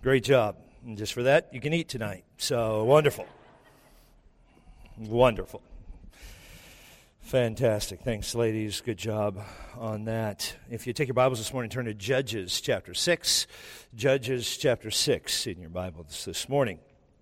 Great job. And just for that, you can eat tonight. So wonderful. Wonderful. Fantastic. Thanks, ladies. Good job on that. If you take your Bibles this morning, turn to Judges chapter 6. Judges chapter 6 in your Bibles this morning.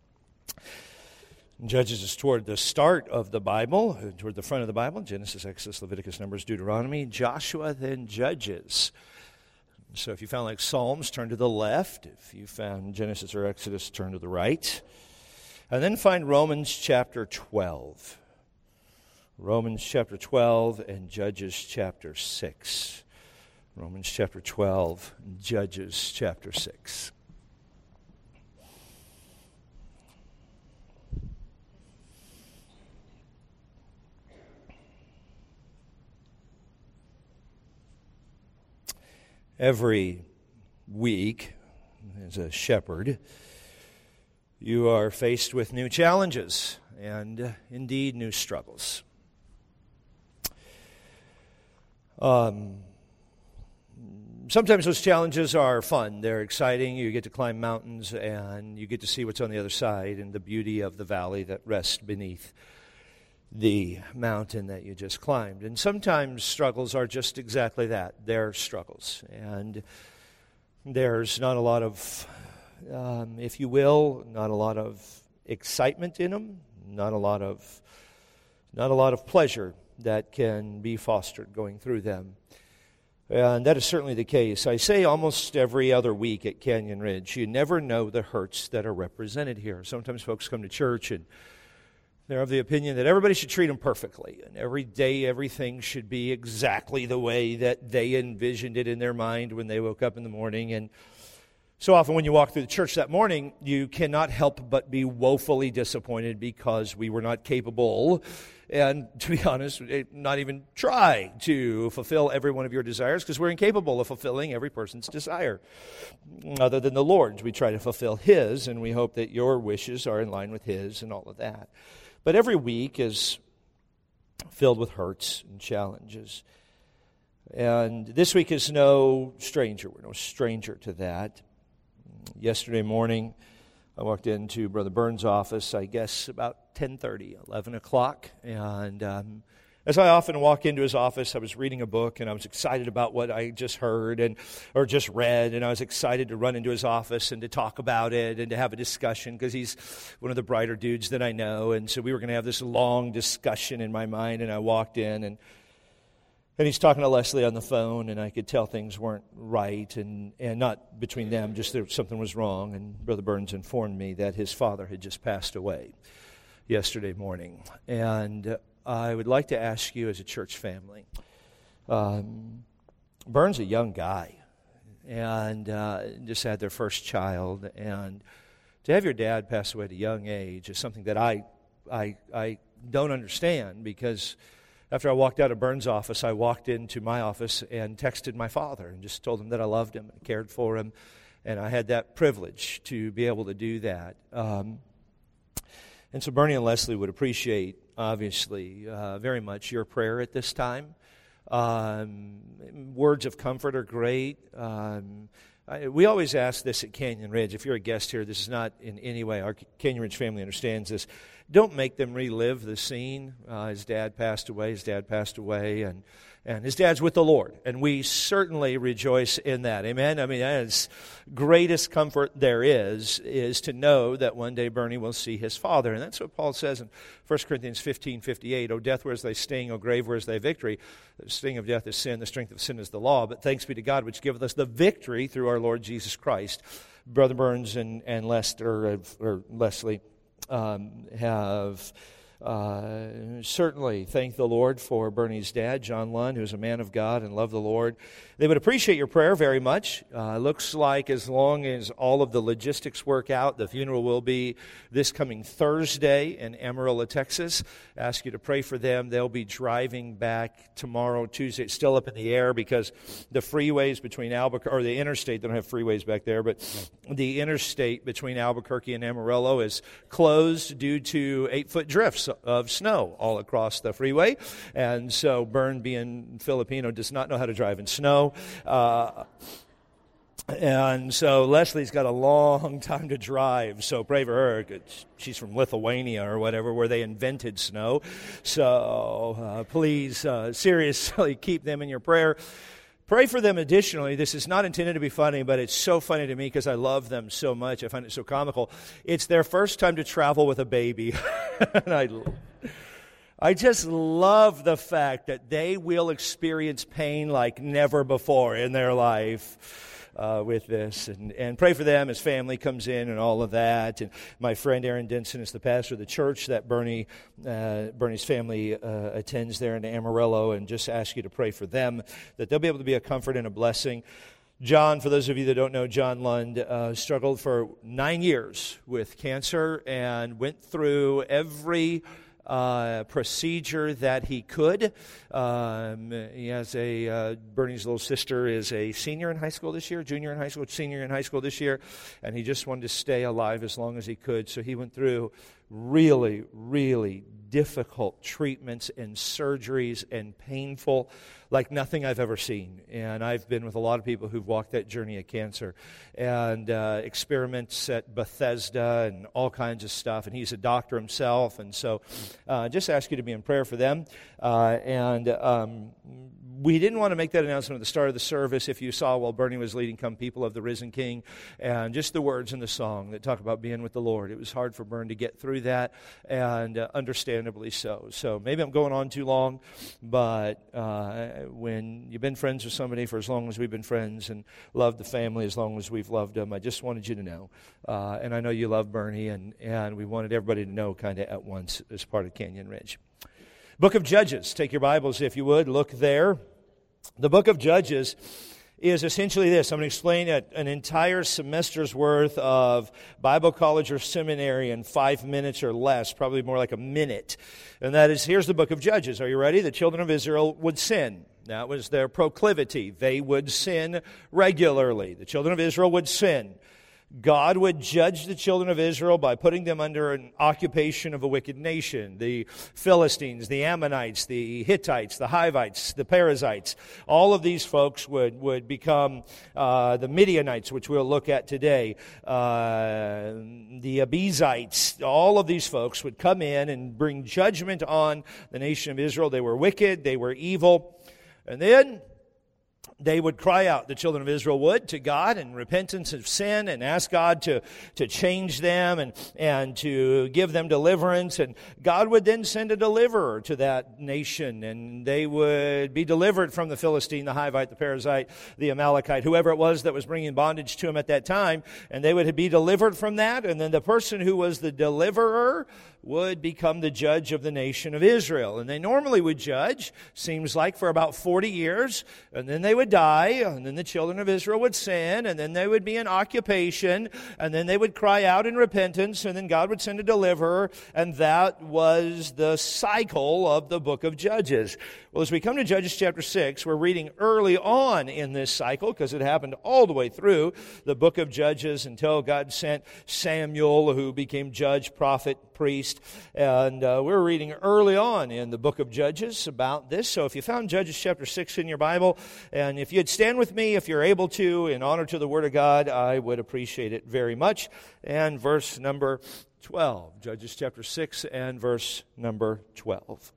Judges is toward the start of the Bible, toward the front of the Bible. Genesis, Exodus, Leviticus, Numbers, Deuteronomy, Joshua, then Judges. So if you found like Psalms, turn to the left. If you found Genesis or Exodus, turn to the right. And then find Romans chapter 12. Romans chapter 12 and Judges chapter 6. Romans chapter 12 and Judges chapter 6. Every week, as a shepherd, you are faced with new challenges and indeed new struggles. Sometimes those challenges are fun. They're exciting. You get to climb mountains and you get to see what's on the other side and the beauty of the valley that rests beneath the mountain that you just climbed. And sometimes struggles are just exactly that. They're struggles. And there's not a lot of, if you will, not a lot of excitement in them, not a lot of pleasure that can be fostered going through them. And that is certainly the case. I say almost every other week at Canyon Ridge, you never know the hurts that are represented here. Sometimes folks come to church and they're of the opinion that everybody should treat them perfectly. And every day, everything should be exactly the way that they envisioned it in their mind when they woke up in the morning. And so often when you walk through the church that morning, you cannot help but be woefully disappointed because we were not capable, and to be honest, not even try to fulfill every one of your desires, because we're incapable of fulfilling every person's desire. Other than the Lord's, we try to fulfill His, and we hope that your wishes are in line with His and all of that. But every week is filled with hurts and challenges. And this week is no stranger. We're no stranger to that. Yesterday morning, I walked into Brother Burns' office, I guess about 10:30, 11 o'clock. And as I often walk into his office, I was reading a book, and I was excited about what I just heard or just read. And I was excited to run into his office and to talk about it and to have a discussion, because he's one of the brighter dudes that I know. And so we were going to have this long discussion in my mind, and I walked in, and he's talking to Leslie on the phone, and I could tell things weren't right, and not between them, just that something was wrong. And Brother Burns informed me that his father had just passed away yesterday morning. And I would like to ask you as a church family, Burns a young guy, and just had their first child, and to have your dad pass away at a young age is something that I don't understand, because after I walked out of Burns' office, I walked into my office and texted my father and just told him that I loved him and cared for him, and I had that privilege to be able to do that. And so Bernie and Leslie would appreciate, obviously, very much your prayer at this time. Words of comfort are great. We always ask this at Canyon Ridge. If you're a guest here, this is not in any way, our Canyon Ridge family understands this. Don't make them relive the scene. His dad passed away, and his dad's with the Lord. And we certainly rejoice in that. Amen? I mean, that is greatest comfort there is to know that one day Bernie will see his father. And that's what Paul says in 1 Corinthians 15:58. O death, where is thy sting? O grave, where is thy victory? The sting of death is sin. The strength of sin is the law. But thanks be to God, which giveth us the victory through our Lord Jesus Christ. Brother Burns and Leslie have certainly thanked the Lord for Bernie's dad, John Lund, who's a man of God and loved the Lord. They would appreciate your prayer very much. Looks like as long as all of the logistics work out, the funeral will be this coming Thursday in Amarillo, Texas. Ask you to pray for them. They'll be driving back tomorrow, Tuesday. It's still up in the air because the freeways between Albuquerque, or the interstate, they don't have freeways back there, but the interstate between Albuquerque and Amarillo is closed due to 8-foot drifts of snow all across the freeway. And so Bern, being Filipino, does not know how to drive in snow. And so Leslie's got a long time to drive, so pray for her. She's from Lithuania or whatever, where they invented snow. So please, seriously, keep them in your prayer. Pray for them additionally. This is not intended to be funny, but it's so funny to me because I love them so much. I find it so comical. It's their first time to travel with a baby. And I just love the fact that they will experience pain like never before in their life. With this, and pray for them as family comes in and all of that. And my friend Aaron Denson is the pastor of the church that Bernie's family attends there in Amarillo, and just ask you to pray for them, that they'll be able to be a comfort and a blessing. John, for those of you that don't know, John Lund struggled for 9 years with cancer and went through every procedure that he could. He has Bernie's little sister is a senior in high school this year, junior in high school, senior in high school this year, and he just wanted to stay alive as long as he could. So he went through really, really difficult treatments and surgeries and painful, like nothing I've ever seen. And I've been with a lot of people who've walked that journey of cancer and experiments at Bethesda and all kinds of stuff. And he's a doctor himself. And so just ask you to be in prayer for them. We didn't want to make that announcement at the start of the service. If you saw while Bernie was leading Come People of the Risen King, and just the words in the song that talk about being with the Lord. It was hard for Bernie to get through that, and understandably so. So maybe I'm going on too long, but when you've been friends with somebody for as long as we've been friends and loved the family as long as we've loved them, I just wanted you to know. And I know you love Bernie, and we wanted everybody to know kind of at once as part of Canyon Ridge. Book of Judges. Take your Bibles, if you would. Look there. The book of Judges is essentially this. I'm going to explain an entire semester's worth of Bible college or seminary in 5 minutes or less, probably more like a minute. And that is, here's the book of Judges. Are you ready? The children of Israel would sin. That was their proclivity. They would sin regularly. The children of Israel would sin. God would judge the children of Israel by putting them under an occupation of a wicked nation. The Philistines, the Ammonites, the Hittites, the Hivites, the Perizzites. All of these folks would become the Midianites, which we'll look at today. The Abiezrites. All of these folks would come in and bring judgment on the nation of Israel. They were wicked. They were evil. And then they would cry out, the children of Israel would, to God in repentance of sin and ask God to change them and to give them deliverance. And God would then send a deliverer to that nation, and they would be delivered from the Philistine, the Hivite, the Perizzite, the Amalekite, whoever it was that was bringing bondage to them at that time. And they would be delivered from that, and then the person who was the deliverer would become the judge of the nation of Israel. And they normally would judge, seems like, for about 40 years, and then they would die, and then the children of Israel would sin, and then they would be in occupation, and then they would cry out in repentance, and then God would send a deliverer, and that was the cycle of the book of Judges. Well, as we come to Judges chapter 6, we're reading early on in this cycle, because it happened all the way through the book of Judges until God sent Samuel, who became judge, prophet, priest. And we're reading early on in the book of Judges about this. So if you found Judges chapter 6 in your Bible, and if you'd stand with me, if you're able to, in honor to the Word of God, I would appreciate it very much. And verse number 12, Judges chapter 6 and verse number 12.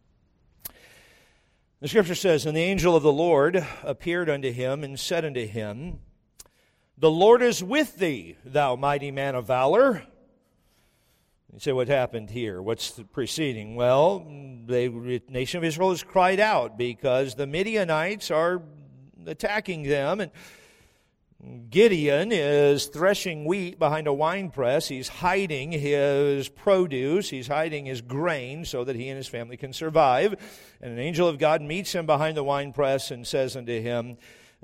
The scripture says, "And the angel of the Lord appeared unto him and said unto him, The Lord is with thee, thou mighty man of valor." You say, what happened here? What's the preceding? Well, the nation of Israel has cried out because the Midianites are attacking them, and Gideon is threshing wheat behind a winepress. He's hiding his produce. He's hiding his grain so that he and his family can survive. And an angel of God meets him behind the winepress and says unto him,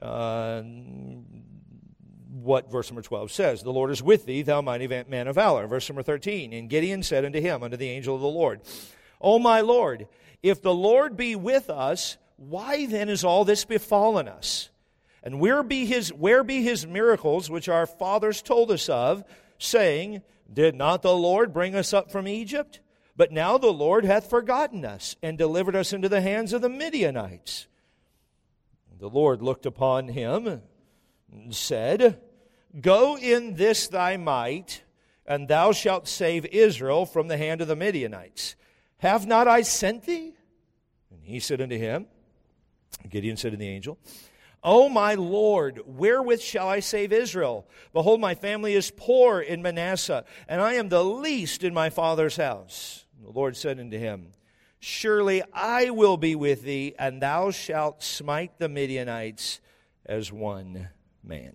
what verse number 12 says, "The Lord is with thee, thou mighty man of valor." Verse number 13, "And Gideon said unto him, unto the angel of the Lord, O my Lord, if the Lord be with us, why then is all this befallen us? And where be his miracles which our fathers told us of, saying, Did not the Lord bring us up from Egypt? But now the Lord hath forgotten us, and delivered us into the hands of the Midianites. The Lord looked upon him, and said, Go in this thy might, and thou shalt save Israel from the hand of the Midianites. Have not I sent thee? And he said unto him, Gideon said to the angel, O my Lord, wherewith shall I save Israel? Behold, my family is poor in Manasseh, and I am the least in my father's house. And the Lord said unto him, Surely I will be with thee, and thou shalt smite the Midianites as one man.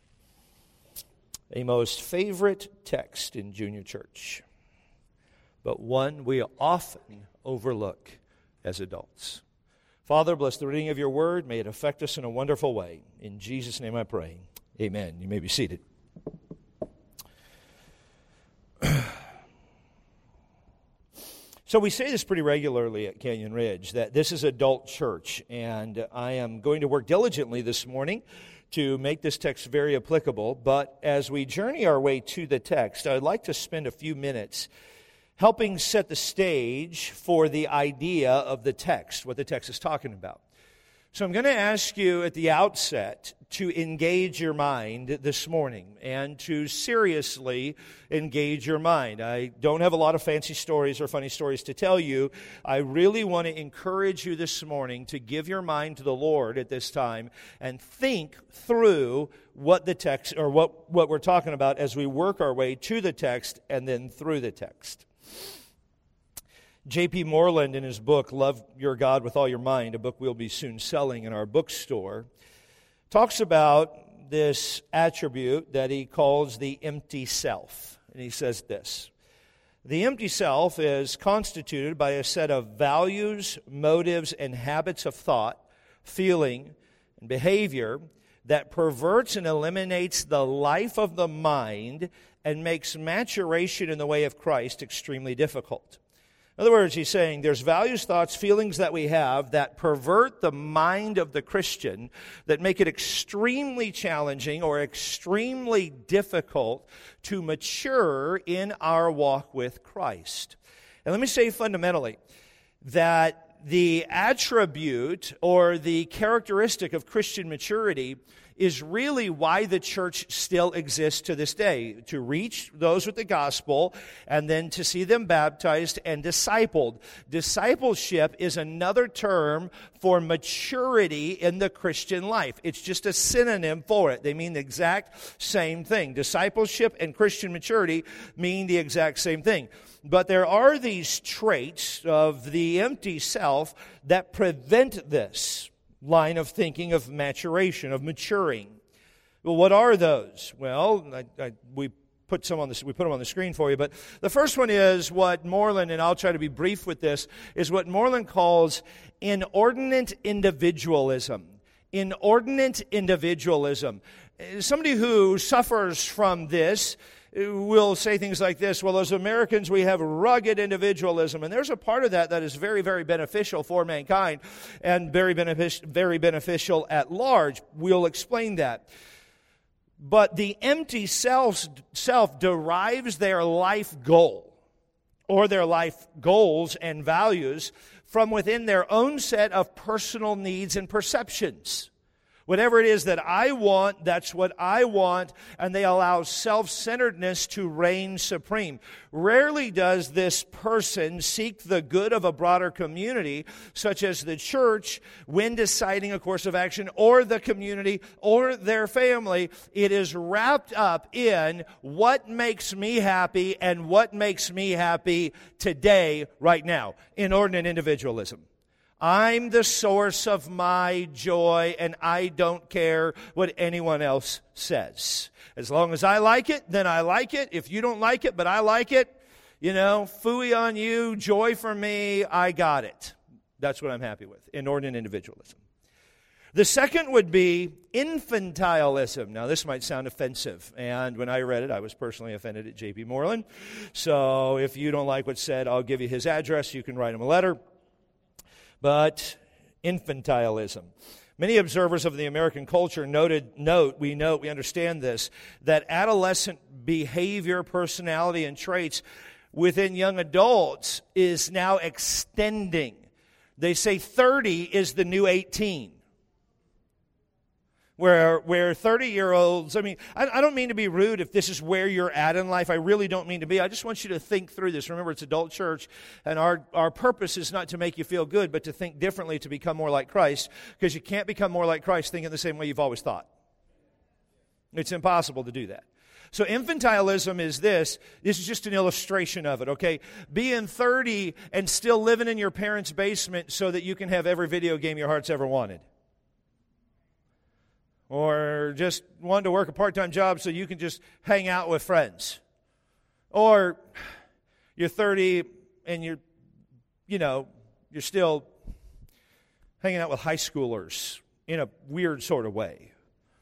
A most favorite text in junior church, but one we often overlook as adults. Father, bless the reading of your word. May it affect us in a wonderful way. In Jesus' name I pray. Amen. You may be seated. So we say this pretty regularly at Canyon Ridge, that this is adult church, and I am going to work diligently this morning to make this text very applicable. But as we journey our way to the text, I'd like to spend a few minutes helping set the stage for the idea of the text, what the text is talking about. So I'm going to ask you at the outset to engage your mind this morning and to seriously engage your mind. I don't have a lot of fancy stories or funny stories to tell you. I really want to encourage you this morning to give your mind to the Lord at this time and think through what the text, or what we're talking about as we work our way to the text and then through the text. J.P. Moreland, in his book, Love Your God with All Your Mind, a book we'll be soon selling in our bookstore, talks about this attribute that he calls the empty self. And he says this: the empty self is constituted by a set of values, motives, and habits of thought, feeling, and behavior that perverts and eliminates the life of the mind and makes maturation in the way of Christ extremely difficult. In other words, he's saying there's values, thoughts, feelings that we have that pervert the mind of the Christian, that make it extremely challenging or extremely difficult to mature in our walk with Christ. And let me say fundamentally that the attribute or the characteristic of Christian maturity is really why the church still exists to this day, to reach those with the gospel and then to see them baptized and discipled. Discipleship is another term for maturity in the Christian life. It's just a synonym for it. They mean the exact same thing. Discipleship and Christian maturity mean the exact same thing. But there are these traits of the empty self that prevent this line of thinking of maturation, of maturing. Well, what are those? Well, we put them on the screen for you. But the first one is what Moreland, and I'll try to be brief with this, is what Moreland calls inordinate individualism. Inordinate individualism. Somebody who suffers from this will say things like this: well, as Americans, we have rugged individualism. And there's a part of that is very, very beneficial for mankind and very beneficial at large. We'll explain that. But the empty self derives their life goal or their life goals and values from within their own set of personal needs and perceptions. Whatever it is that I want, that's what I want, and they allow self-centeredness to reign supreme. Rarely does this person seek the good of a broader community, such as the church, when deciding a course of action, or the community, or their family. It is wrapped up in what makes me happy and what makes me happy today, right now. Inordinate individualism. I'm the source of my joy, and I don't care what anyone else says. As long as I like it, then I like it. If you don't like it, but I like it, phooey on you, joy for me, I got it. That's what I'm happy with. Inordinate individualism. The second would be infantilism. Now, this might sound offensive, and when I read it, I was personally offended at J.P. Moreland. So if you don't like what's said, I'll give you his address. You can write him a letter. But infantilism. Many observers of the American culture we understand this, that adolescent behavior, personality, and traits within young adults is now extending. They say 30 is the new 18. where 30-year-olds, I mean, I don't mean to be rude if this is where you're at in life. I really don't mean to be. I just want you to think through this. Remember, it's adult church, and our purpose is not to make you feel good, but to think differently, to become more like Christ, because you can't become more like Christ thinking the same way you've always thought. It's impossible to do that. So infantilism is this. This is just an illustration of it, okay? Being 30 and still living in your parents' basement so that you can have every video game your heart's ever wanted. Or just wanting to work a part-time job so you can just hang out with friends. Or you're 30 and you're still hanging out with high schoolers in a weird sort of way.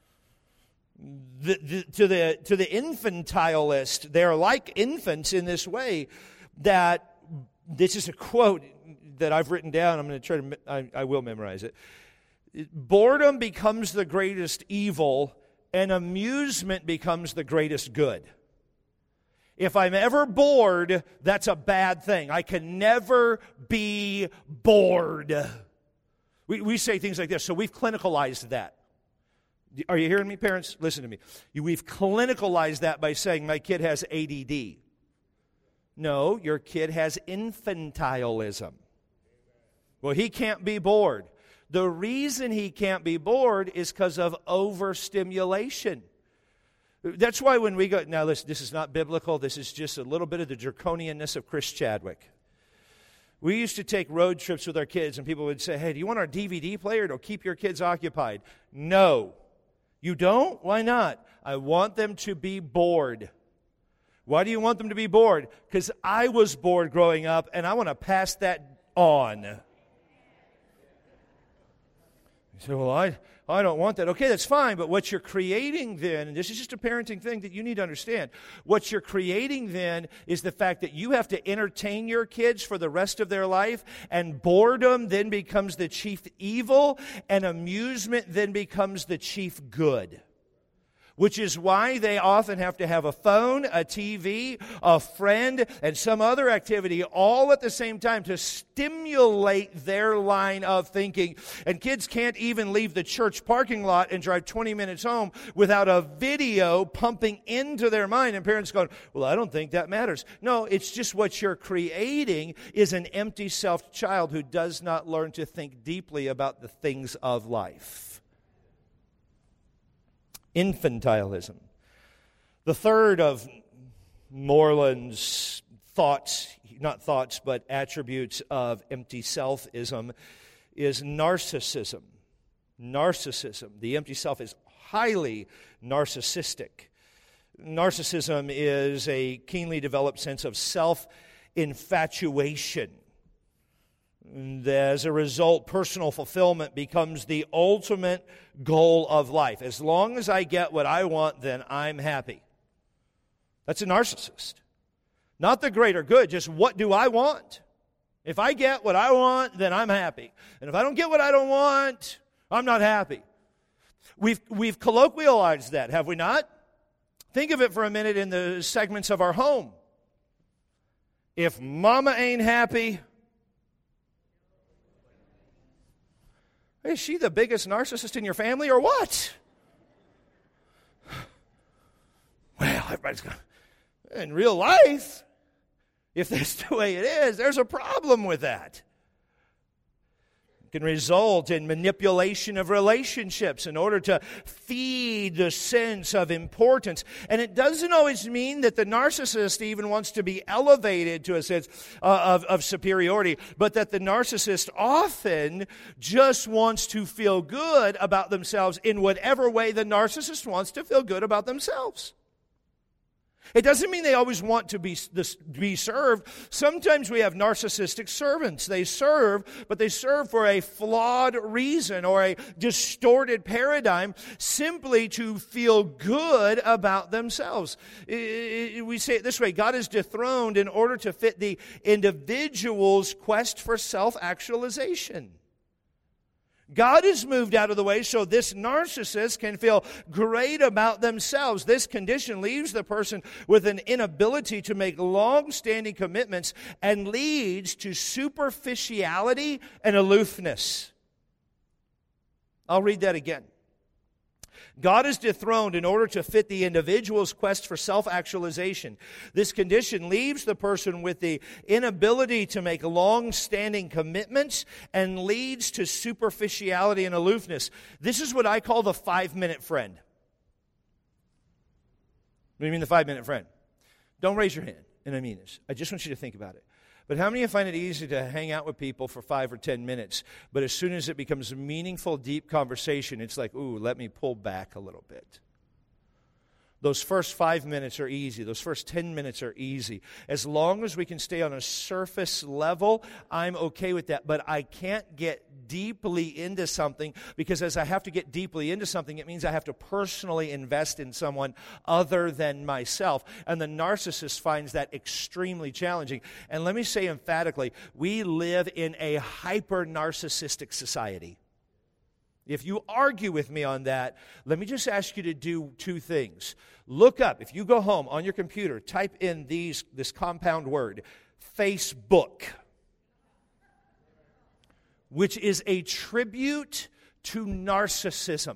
To the infantilist, they're like infants in this way that, this is a quote that I've written down. I'm going to try to, I will memorize it. Boredom becomes the greatest evil, and amusement becomes the greatest good. If I'm ever bored, that's a bad thing. I can never be bored. We say things like this, so we've clinicalized that. Are you hearing me, parents? Listen to me. We've clinicalized that by saying my kid has ADD. No, your kid has infantilism. Well, he can't be bored. The reason he can't be bored is because of overstimulation. That's why when we go, now listen, this is not biblical, this is just a little bit of the draconianness of Chris Chadwick. We used to take road trips with our kids, and people would say, hey, do you want our DVD player to keep your kids occupied? No. You don't? Why not? I want them to be bored. Why do you want them to be bored? Because I was bored growing up, and I want to pass that on. You say, well, I don't want that. Okay, that's fine, but what you're creating then, and this is just a parenting thing that you need to understand, what you're creating then is the fact that you have to entertain your kids for the rest of their life, and boredom then becomes the chief evil, and amusement then becomes the chief good. Which is why they often have to have a phone, a TV, a friend, and some other activity all at the same time to stimulate their line of thinking. And kids can't even leave the church parking lot and drive 20 minutes home without a video pumping into their mind. And parents going, well, I don't think that matters. No, it's just what you're creating is an empty self child who does not learn to think deeply about the things of life. Infantilism. The third of Moreland's attributes of empty selfism is narcissism. Narcissism. The empty self is highly narcissistic. Narcissism is a keenly developed sense of self-infatuation. And as a result, personal fulfillment becomes the ultimate goal of life. As long as I get what I want, then I'm happy. That's a narcissist. Not the greater good, just what do I want? If I get what I want, then I'm happy. And if I don't get what I don't want, I'm not happy. We've colloquialized that, have we not? Think of it for a minute in the segments of our home. If mama ain't happy, is she the biggest narcissist in your family or what? Well, everybody's going, in real life, if that's the way it is, there's a problem with that. It can result in manipulation of relationships in order to feed the sense of importance. And it doesn't always mean that the narcissist even wants to be elevated to a sense of superiority, but that the narcissist often just wants to feel good about themselves in whatever way the narcissist wants to feel good about themselves. It doesn't mean they always want to be served. Sometimes we have narcissistic servants. They serve, but they serve for a flawed reason or a distorted paradigm simply to feel good about themselves. We say it this way, God is dethroned in order to fit the individual's quest for self-actualization. God is moved out of the way so this narcissist can feel great about themselves. This condition leaves the person with an inability to make long-standing commitments and leads to superficiality and aloofness. I'll read that again. God is dethroned in order to fit the individual's quest for self-actualization. This condition leaves the person with the inability to make long-standing commitments and leads to superficiality and aloofness. This is what I call the 5-minute friend. What do you mean the 5-minute friend? Don't raise your hand, and I mean this. I just want you to think about it. But how many of you find it easy to hang out with people for 5 or 10 minutes, but as soon as it becomes a meaningful, deep conversation, it's like, ooh, let me pull back a little bit. Those first 5 minutes are easy. Those first 10 minutes are easy. As long as we can stay on a surface level, I'm okay with that. But I can't get deeply into something, because as I have to get deeply into something, it means I have to personally invest in someone other than myself. And the narcissist finds that extremely challenging. And let me say emphatically, we live in a hyper-narcissistic society. If you argue with me on that, let me just ask you to do 2 things. Look up, if you go home on your computer, type in this compound word, Facebook, which is a tribute to narcissism.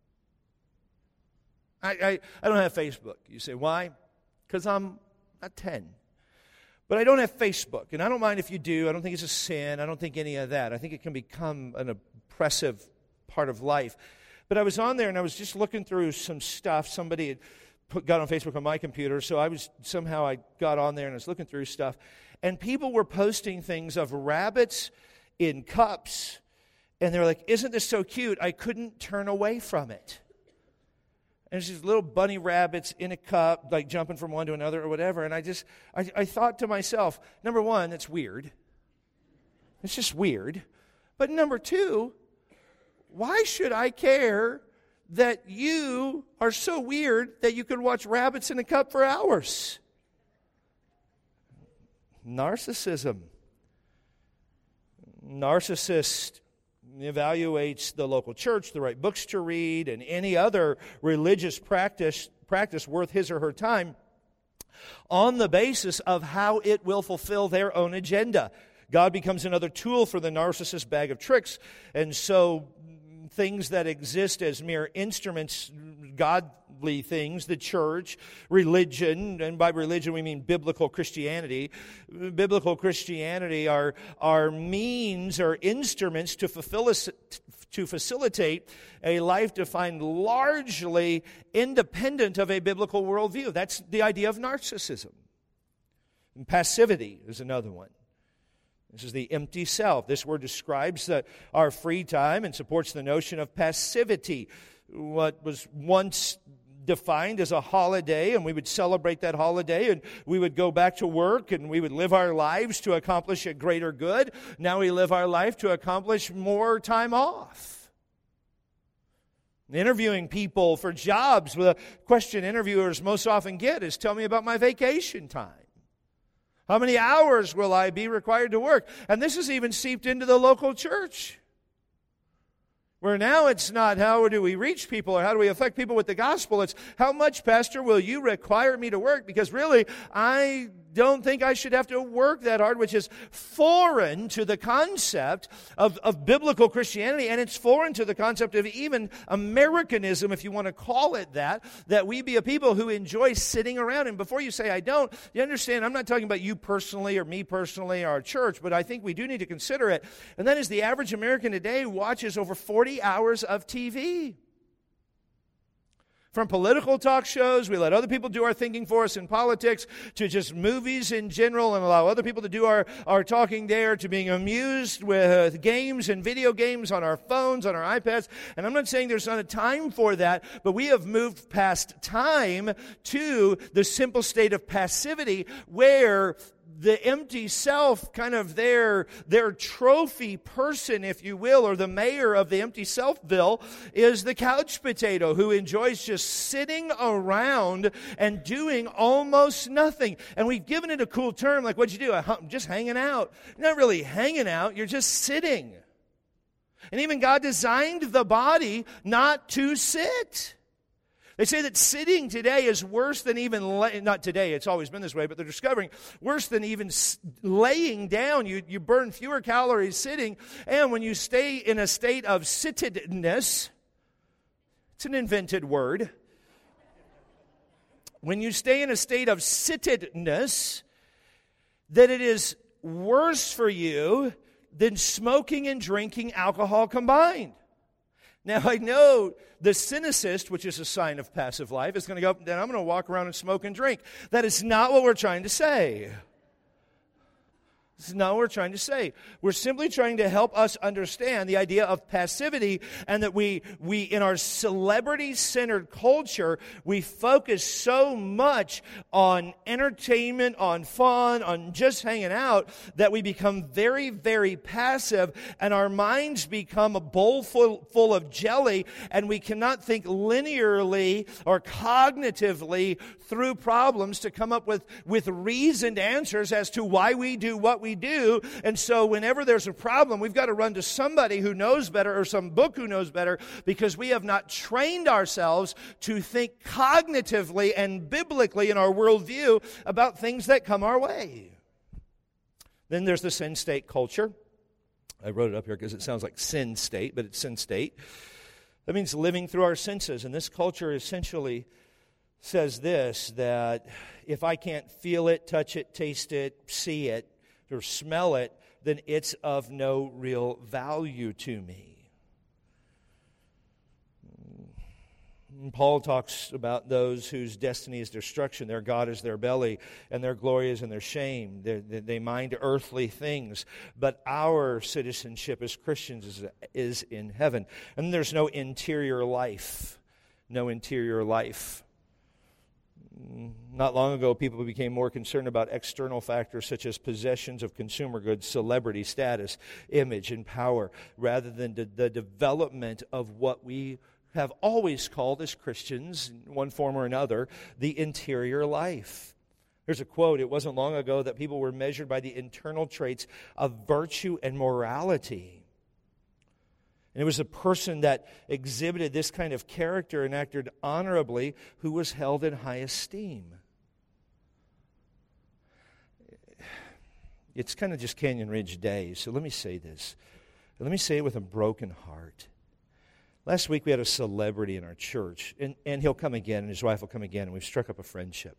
I don't have Facebook. You say, why? Because I'm not 10. But I don't have Facebook, and I don't mind if you do. I don't think it's a sin. I don't think any of that. I think it can become an oppressive part of life. But I was on there and I was just looking through some stuff somebody had got on Facebook on my computer. So I got on there and I was looking through stuff, and people were posting things of rabbits in cups, and they were like, isn't this so cute? I couldn't turn away from it. And it's these little bunny rabbits in a cup, like jumping from one to another or whatever. And I thought to myself, number one, it's weird. It's just weird. But number two, why should I care that you are so weird that you could watch rabbits in a cup for hours? Narcissism. Narcissist evaluates the local church, the right books to read, and any other religious practice worth his or her time on the basis of how it will fulfill their own agenda. God becomes another tool for the narcissist's bag of tricks, and so things that exist as mere instruments, godly things, the church, religion, and by religion we mean biblical Christianity. Biblical Christianity are means or instruments to facilitate a life defined largely independent of a biblical worldview. That's the idea of narcissism. And passivity is another one. This is the empty self. This word describes our free time and supports the notion of passivity. What was once defined as a holiday, and we would celebrate that holiday, and we would go back to work, and we would live our lives to accomplish a greater good. Now we live our life to accomplish more time off. Interviewing people for jobs, the question interviewers most often get is, tell me about my vacation time. How many hours will I be required to work? And this has even seeped into the local church, where now it's not how do we reach people or how do we affect people with the gospel. It's how much, Pastor, will you require me to work? Because really, I don't think I should have to work that hard, which is foreign to the concept of biblical Christianity, and it's foreign to the concept of even Americanism, if you want to call it that we be a people who enjoy sitting around. And before you say I don't, you understand, I'm not talking about you personally or me personally or our church, but I think we do need to consider it. And that is the average American today watches over 40 hours of TV. From political talk shows, we let other people do our thinking for us in politics, to just movies in general and allow other people to do our talking there, to being amused with games and video games on our phones, on our iPads. And I'm not saying there's not a time for that, but we have moved past time to the simple state of passivity where the empty self, kind of their trophy person, if you will, or the mayor of the empty selfville, is the couch potato who enjoys just sitting around and doing almost nothing. And we've given it a cool term, like, what'd you do? I'm just hanging out. You're not really hanging out, you're just sitting. And even God designed the body not to sit. They say that sitting today is worse than even, not today, it's always been this way, but they're discovering worse than even laying down. You burn fewer calories sitting, and when you stay in a state of sittedness, It's an invented word. When you stay in a state of sittedness, that it is worse for you than smoking and drinking alcohol combined. Now, I know the cynicist, which is a sign of passive life, is going to go, then I'm going to walk around and smoke and drink. That is not what we're trying to say. This is not what we're trying to say. We're simply trying to help us understand the idea of passivity, and that we in our celebrity-centered culture, we focus so much on entertainment, on fun, on just hanging out, that we become very, very passive, and our minds become a bowl full of jelly, and we cannot think linearly or cognitively through problems to come up with reasoned answers as to why we do what we do. And so whenever there's a problem, we've got to run to somebody who knows better, or some book who knows better, because we have not trained ourselves to think cognitively and biblically in our worldview about things that come our way. Then there's the sin state culture. I wrote it up here because it sounds like sin state, but it's sin state. That means living through our senses. And this culture essentially says this, that if I can't feel it, touch it, taste it, see it, or smell it, then it's of no real value to me. And Paul talks about those whose destiny is destruction. Their God is their belly, and their glory is in their shame. They mind earthly things. But our citizenship as Christians is in heaven. And there's no interior life. No interior life. Not long ago, people became more concerned about external factors such as possessions of consumer goods, celebrity status, image, and power, rather than the development of what we have always called as Christians, in one form or another, the interior life. There's a quote, it wasn't long ago that people were measured by the internal traits of virtue and morality. And it was a person that exhibited this kind of character and acted honorably who was held in high esteem. It's kind of just Canyon Ridge Day, so let me say this. Let me say it with a broken heart. Last week we had a celebrity in our church, and he'll come again, and his wife will come again, and we've struck up a friendship.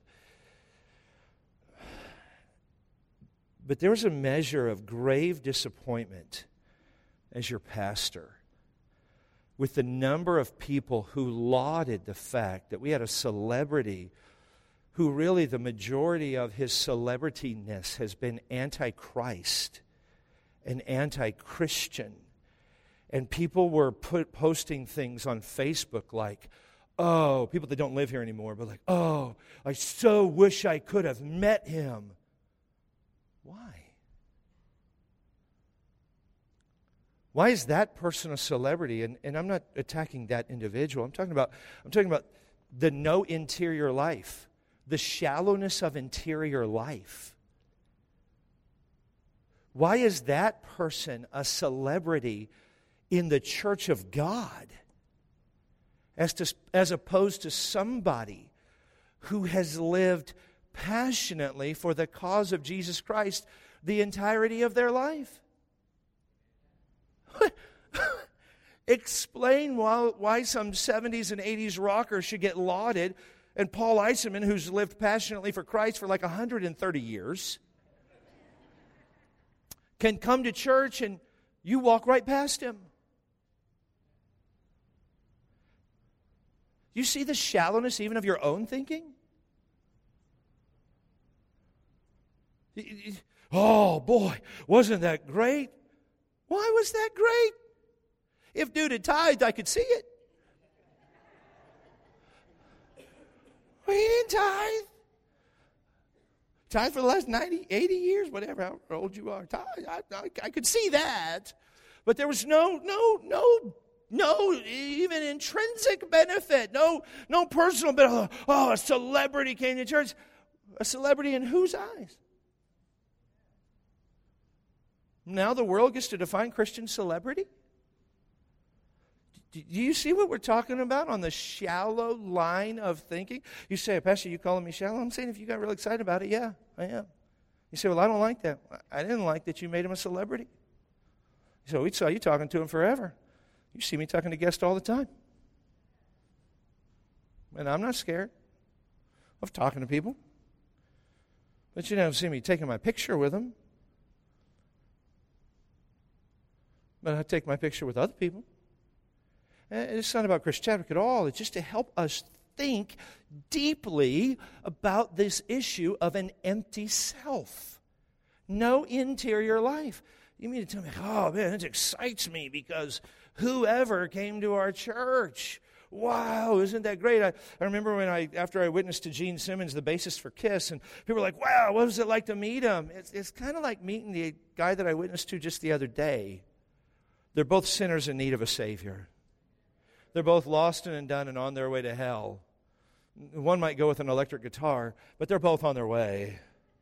But there was a measure of grave disappointment as your pastor with the number of people who lauded the fact that we had a celebrity who really the majority of his celebrityness has been anti-Christ and anti-Christian. And people were posting things on Facebook like, oh, people that don't live here anymore, but like, oh, I so wish I could have met him. Why? Why is that person a celebrity? And I'm not attacking that individual. I'm talking about the no interior life, the shallowness of interior life. Why is that person a celebrity in the church of God as opposed to somebody who has lived passionately for the cause of Jesus Christ the entirety of their life? Explain why some 70s and 80s rockers should get lauded, and Paul Eisenman, who's lived passionately for Christ for like 130 years, can come to church and you walk right past him. You see the shallowness even of your own thinking? Oh boy, wasn't that great? Why was that great? If dude had tithed, I could see it. Well, he didn't tithe. Tithe for the last 90, 80 years, whatever, how old you are. I could see that. But there was no even intrinsic benefit, no personal benefit. Oh, a celebrity came to church. A celebrity in whose eyes? Now the world gets to define Christian celebrity? Do you see what we're talking about on the shallow line of thinking? You say, Pastor, you calling me shallow? I'm saying if you got real excited about it, yeah, I am. You say, well, I don't like that. I didn't like that you made him a celebrity. So we saw you talking to him forever. You see me talking to guests all the time. And I'm not scared of talking to people. But you don't see me taking my picture with them. But I take my picture with other people. And it's not about Chris Chadwick at all. It's just to help us think deeply about this issue of an empty self. No interior life. You mean to tell me, oh man, it excites me because whoever came to our church. Wow, isn't that great? I remember after I witnessed to Gene Simmons, the bassist for Kiss, and people were like, wow, what was it like to meet him? It's kind of like meeting the guy that I witnessed to just the other day. They're both sinners in need of a Savior. They're both lost and undone and on their way to hell. One might go with an electric guitar, but they're both on their way.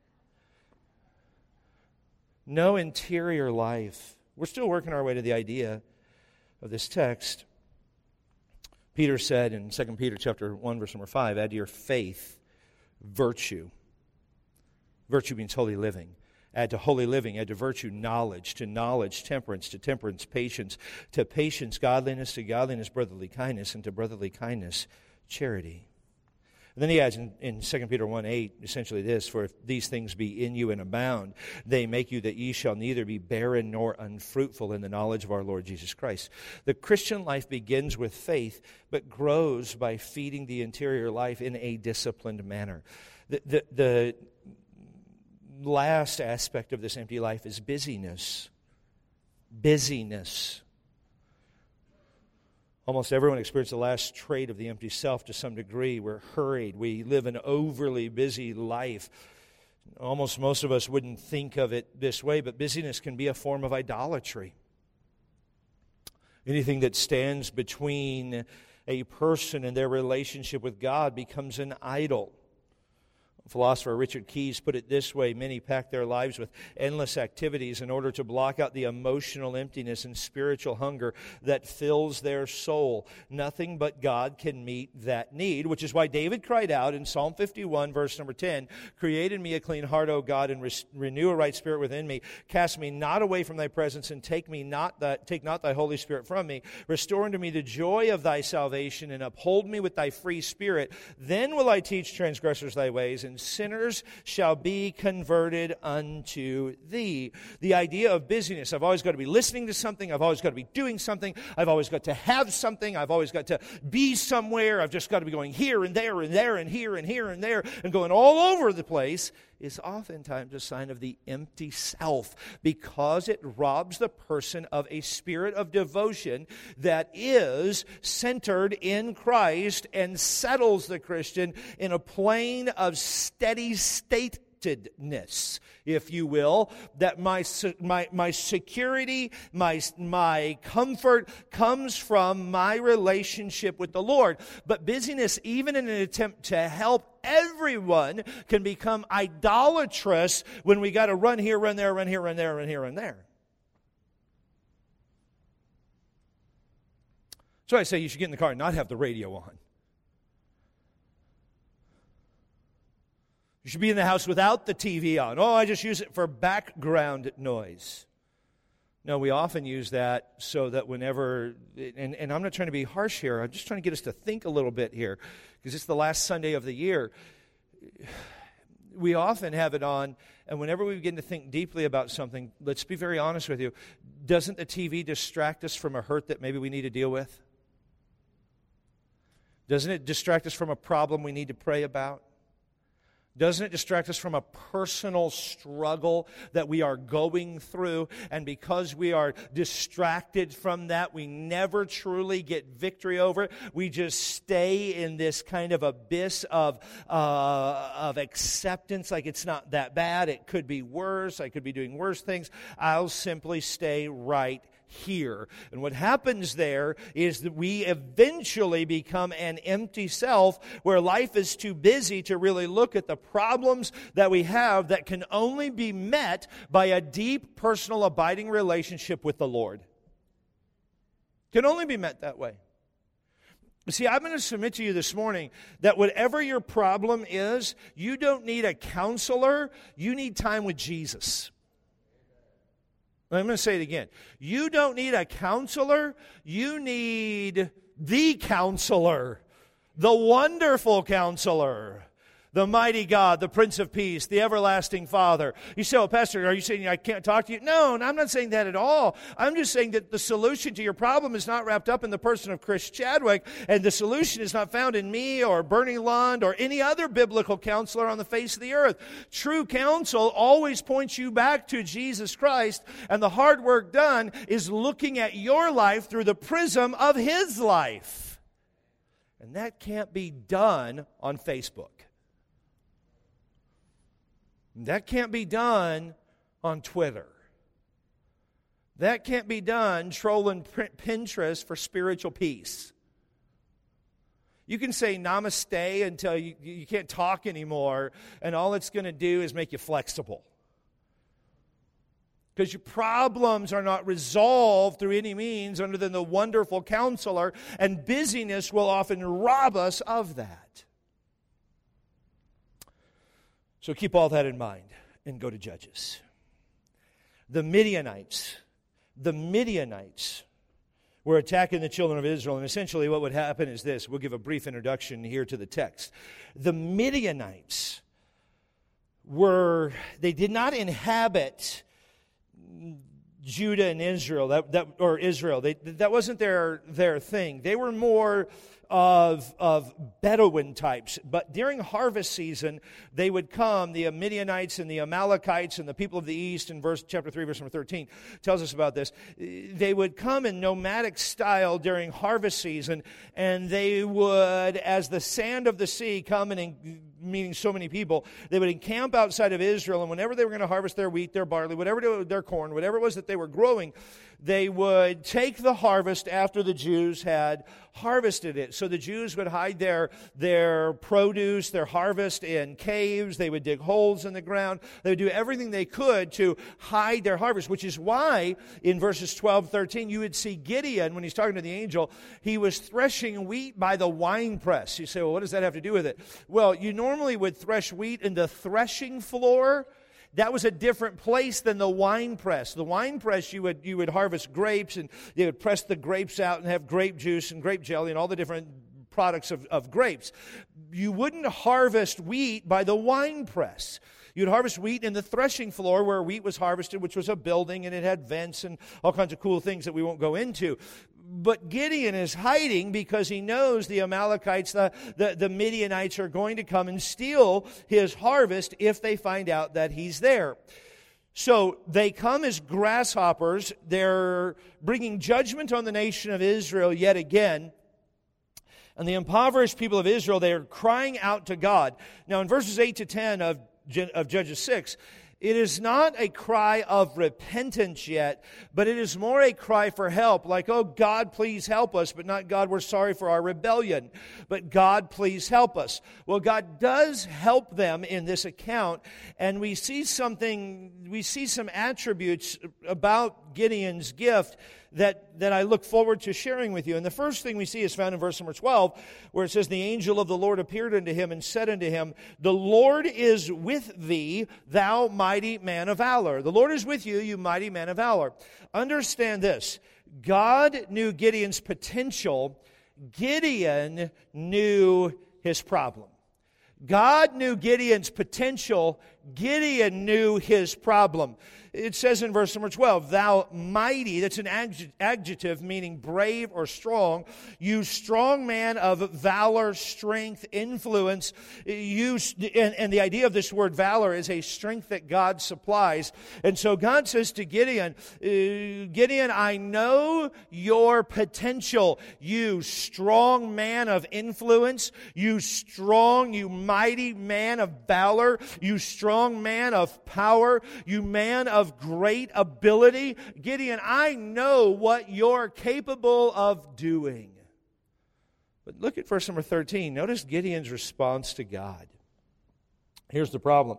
No interior life. We're still working our way to the idea of this text. Peter said in 2 Peter chapter 1, verse number 5, add to your faith virtue. Virtue means holy living. Add to holy living, add to virtue knowledge, to knowledge temperance, patience, to patience godliness, to godliness brotherly kindness, and to brotherly kindness charity. And then he adds in 2 Peter 1:8, essentially this, for if these things be in you and abound, they make you that ye shall neither be barren nor unfruitful in the knowledge of our Lord Jesus Christ. The Christian life begins with faith, but grows by feeding the interior life in a disciplined manner. The last aspect of this empty life is busyness. Busyness. Almost everyone experiences the last trait of the empty self to some degree. We're hurried. We live an overly busy life. Almost most of us wouldn't think of it this way, but busyness can be a form of idolatry. Anything that stands between a person and their relationship with God becomes an idol. Philosopher Richard Keyes put it this way: many pack their lives with endless activities in order to block out the emotional emptiness and spiritual hunger that fills their soul. Nothing but God can meet that need, which is why David cried out in Psalm 51, verse number 10, create in me a clean heart, O God, and renew a right spirit within me. Cast me not away from thy presence, and take not thy Holy Spirit from me. Restore unto me the joy of thy salvation, and uphold me with thy free spirit. Then will I teach transgressors thy ways, and sinners shall be converted unto thee. The idea of busyness. I've always got to be listening to something. I've always got to be doing something. I've always got to have something. I've always got to be somewhere. I've just got to be going here and there and there and here and here and there and going all over the place is oftentimes a sign of the empty self, because it robs the person of a spirit of devotion that is centered in Christ and settles the Christian in a plane of steady statedness, if you will, that my security, my comfort comes from my relationship with the Lord. But busyness, even in an attempt to help everyone, can become idolatrous when we got to run here, run there, run here, run there, run here, run there. So I say you should get in the car and not have the radio on. You should be in the house without the TV on. Oh, I just use it for background noise. No, we often use that so that whenever, and I'm not trying to be harsh here, I'm just trying to get us to think a little bit here, because it's the last Sunday of the year. We often have it on, and whenever we begin to think deeply about something, let's be very honest with you, doesn't the TV distract us from a hurt that maybe we need to deal with? Doesn't it distract us from a problem we need to pray about? Doesn't it distract us from a personal struggle that we are going through? And because we are distracted from that, we never truly get victory over it. We just stay in this kind of abyss of acceptance, like it's not that bad. It could be worse. I could be doing worse things. I'll simply stay right here. And what happens there is that we eventually become an empty self, where life is too busy to really look at the problems that we have that can only be met by a deep, personal, abiding relationship with the Lord. Can only be met that way. See, I'm going to submit to you this morning that whatever your problem is, you don't need a counselor, you need time with Jesus. I'm going to say it again. You don't need a counselor. You need the counselor. the Wonderful Counselor, the Mighty God, the Prince of Peace, the Everlasting Father. You say, "Oh, Pastor, are you saying I can't talk to you?" No, I'm not saying that at all. I'm just saying that the solution to your problem is not wrapped up in the person of Chris Chadwick, and the solution is not found in me or Bernie Lund or any other biblical counselor on the face of the earth. True counsel always points you back to Jesus Christ, and the hard work done is looking at your life through the prism of His life. And that can't be done on Facebook. That can't be done on Twitter. That can't be done trolling Pinterest for spiritual peace. You can say namaste until you can't talk anymore, and all it's going to do is make you flexible. Because your problems are not resolved through any means other than the Wonderful Counselor, and busyness will often rob us of that. So keep all that in mind and go to Judges. The Midianites were attacking the children of Israel, and essentially what would happen is this. We'll give a brief introduction here to the text. The Midianites they did not inhabit Judah and Israel, or Israel. That wasn't their thing. They were more of Bedouin types. But during harvest season, they would come, the Midianites and the Amalekites and the people of the east, in chapter 3, verse number 13, tells us about this. They would come in nomadic style during harvest season, and they would, as the sand of the sea, come and meaning so many people, they would encamp outside of Israel, and whenever they were going to harvest their wheat, their barley, their corn, whatever it was that they were growing, they would take the harvest after the Jews had harvested it. So the Jews would hide their produce, their harvest in caves. They would dig holes in the ground. They would do everything they could to hide their harvest, which is why in verses 12, 13, you would see Gideon, when he's talking to the angel, he was threshing wheat by the winepress. You say, well, what does that have to do with it? Well, you normally would thresh wheat in the threshing floor. That was a different place than the wine press. The wine press, you would harvest grapes, and they would press the grapes out and have grape juice and grape jelly and all the different products of grapes. You wouldn't harvest wheat by the wine press. You'd harvest wheat in the threshing floor where wheat was harvested, which was a building, and it had vents and all kinds of cool things that we won't go into. But Gideon is hiding because he knows the Amalekites, the Midianites are going to come and steal his harvest if they find out that he's there. So they come as grasshoppers. They're bringing judgment on the nation of Israel yet again. And the impoverished people of Israel, they are crying out to God. Now in verses 8 to 10 of Judges 6, it is not a cry of repentance yet, but it is more a cry for help, like, oh, God, please help us, but not, God, we're sorry for our rebellion, but God, please help us. Well, God does help them in this account, and we see some attributes about Gideon's gift that I look forward to sharing with you. And the first thing we see is found in verse number 12, where it says, the angel of the Lord appeared unto him and said unto him, the Lord is with thee, thou mighty man of valor. The Lord is with you, you mighty man of valor. Understand this. God knew Gideon's potential. Gideon knew his problem. God knew Gideon's potential. Gideon knew his problem. It says in verse number 12, thou mighty, that's an adjective meaning brave or strong, you strong man of valor, strength, influence. And the idea of this word valor is a strength that God supplies. And so God says to Gideon, Gideon, I know your potential, you strong man of influence, you mighty man of valor, you strong man of power, you man of great ability. Gideon, I know what you're capable of doing. But look at verse number 13. Notice Gideon's response to God. Here's the problem.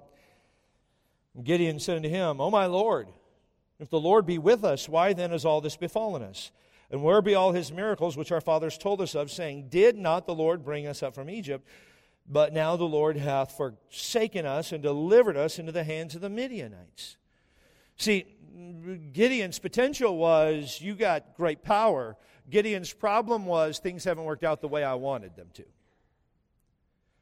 Gideon said unto him, O my Lord, if the Lord be with us, why then has all this befallen us? And where be all his miracles which our fathers told us of, saying, did not the Lord bring us up from Egypt? But now the Lord hath forsaken us and delivered us into the hands of the Midianites. See, Gideon's potential was, you got great power. Gideon's problem was, things haven't worked out the way I wanted them to.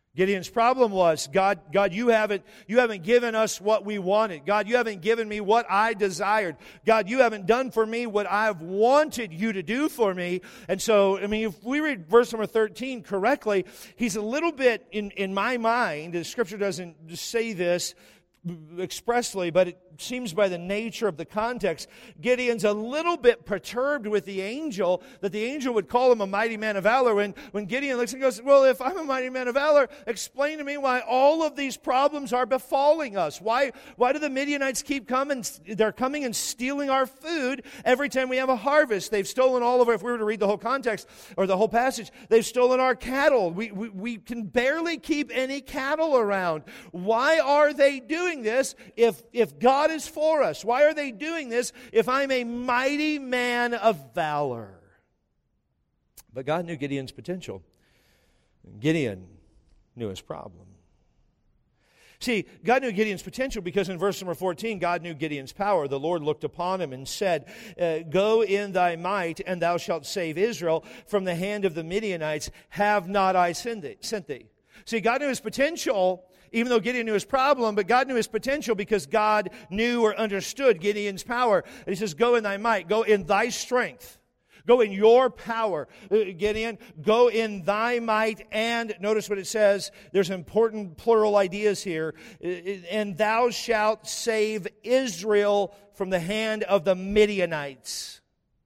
Gideon's problem was, God, you haven't given us what we wanted. God, you haven't given me what I desired. God, you haven't done for me what I've wanted you to do for me. And so, if we read verse number 13 correctly, he's a little bit, in my mind, the Scripture doesn't say this expressly, but it seems by the nature of the context, Gideon's a little bit perturbed with the angel, that the angel would call him a mighty man of valor. When Gideon looks and goes, well, if I'm a mighty man of valor, explain to me why all of these problems are befalling us. Why do the Midianites keep coming? They're coming and stealing our food every time we have a harvest. They've stolen all of our, if we were to read the whole context or the whole passage, they've stolen our cattle. We can barely keep any cattle around. Why are they doing this if God is for us? Why are they doing this if I'm a mighty man of valor? But God knew Gideon's potential. Gideon knew his problem. See, God knew Gideon's potential because in verse number 14, God knew Gideon's power. The Lord looked upon him and said, go in thy might, and thou shalt save Israel from the hand of the Midianites. Have not I sent thee? See, God knew his potential, even though Gideon knew his problem, but God knew his potential because God knew or understood Gideon's power. And he says, go in thy might, go in thy strength, go in your power. Gideon, go in thy might, and notice what it says. There's important plural ideas here. And thou shalt save Israel from the hand of the Midianites.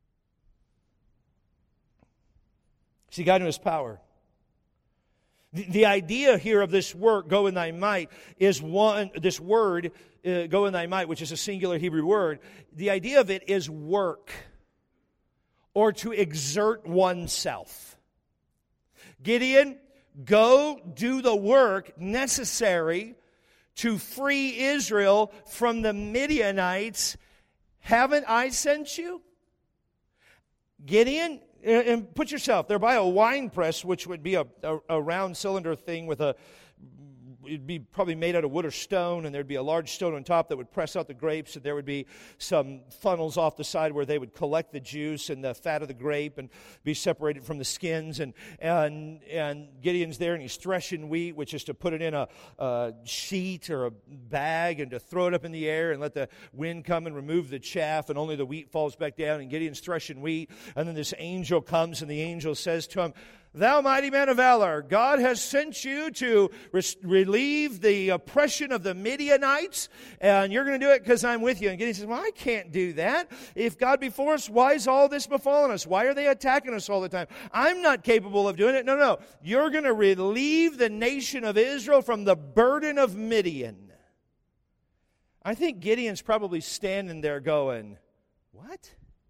See, God knew his power. The idea here of this word, go in thy might, is this word, go in thy might, which is a singular Hebrew word. The idea of it is work, or to exert oneself. Gideon, go do the work necessary to free Israel from the Midianites. Haven't I sent you? Gideon, and put yourself there by a wine press, which would be a round cylinder thing with it'd be probably made out of wood or stone, and there'd be a large stone on top that would press out the grapes, and there would be some funnels off the side where they would collect the juice and the fat of the grape and be separated from the skins. And Gideon's there, and he's threshing wheat, which is to put it in a sheet or a bag and to throw it up in the air and let the wind come and remove the chaff, and only the wheat falls back down. And Gideon's threshing wheat, and then this angel comes, and the angel says to him, thou mighty man of valor, God has sent you to relieve the oppression of the Midianites, and you're going to do it because I'm with you. And Gideon says, well, I can't do that. If God be for us, why is all this befalling us? Why are they attacking us all the time? I'm not capable of doing it. No. You're going to relieve the nation of Israel from the burden of Midian. I think Gideon's probably standing there going, what?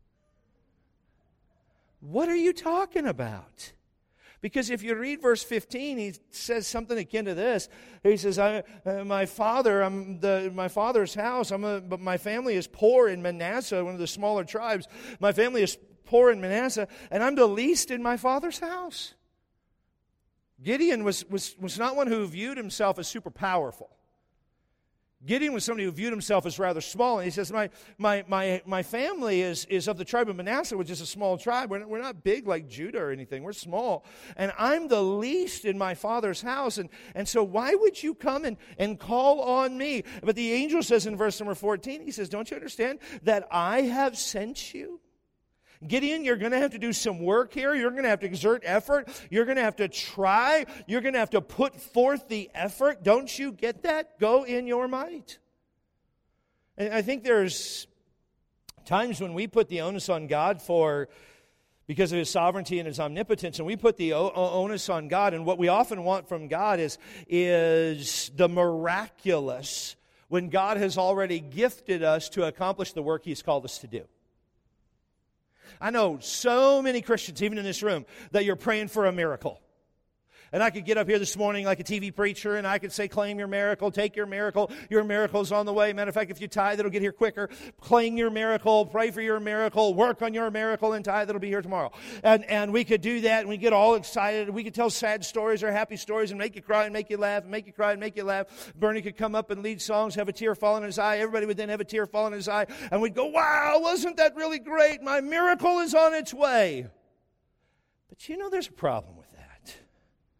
What are you talking about? Because if you read verse 15, he says something akin to this. He says, my father's house, but my family is poor in Manasseh, one of the smaller tribes. My family is poor in Manasseh, and I'm the least in my father's house. Gideon was not one who viewed himself as super powerful. Gideon was somebody who viewed himself as rather small, and he says, my family is of the tribe of Manasseh, which is a small tribe. We're not big like Judah or anything. We're small. And I'm the least in my father's house. And so why would you come and call on me? But the angel says in verse number 14, he says, don't you understand that I have sent you? Gideon, you're going to have to do some work here. You're going to have to exert effort. You're going to have to try. You're going to have to put forth the effort. Don't you get that? Go in your might. And I think there's times when we put the onus on God because of His sovereignty and His omnipotence, and we put the onus on God, and what we often want from God is the miraculous when God has already gifted us to accomplish the work He's called us to do. I know so many Christians, even in this room, that you're praying for a miracle. And I could get up here this morning like a TV preacher, and I could say, claim your miracle, take your miracle's on the way. Matter of fact, if you tithe, it'll get here quicker. Claim your miracle, pray for your miracle, work on your miracle, and tithe, it'll be here tomorrow. And we could do that, and we get all excited. We could tell sad stories or happy stories and make you cry and make you laugh, and make you cry and make you laugh. Bernie could come up and lead songs, have a tear fall in his eye. Everybody would then have a tear fall in his eye, and we'd go, wow, wasn't that really great? My miracle is on its way. But there's a problem with that.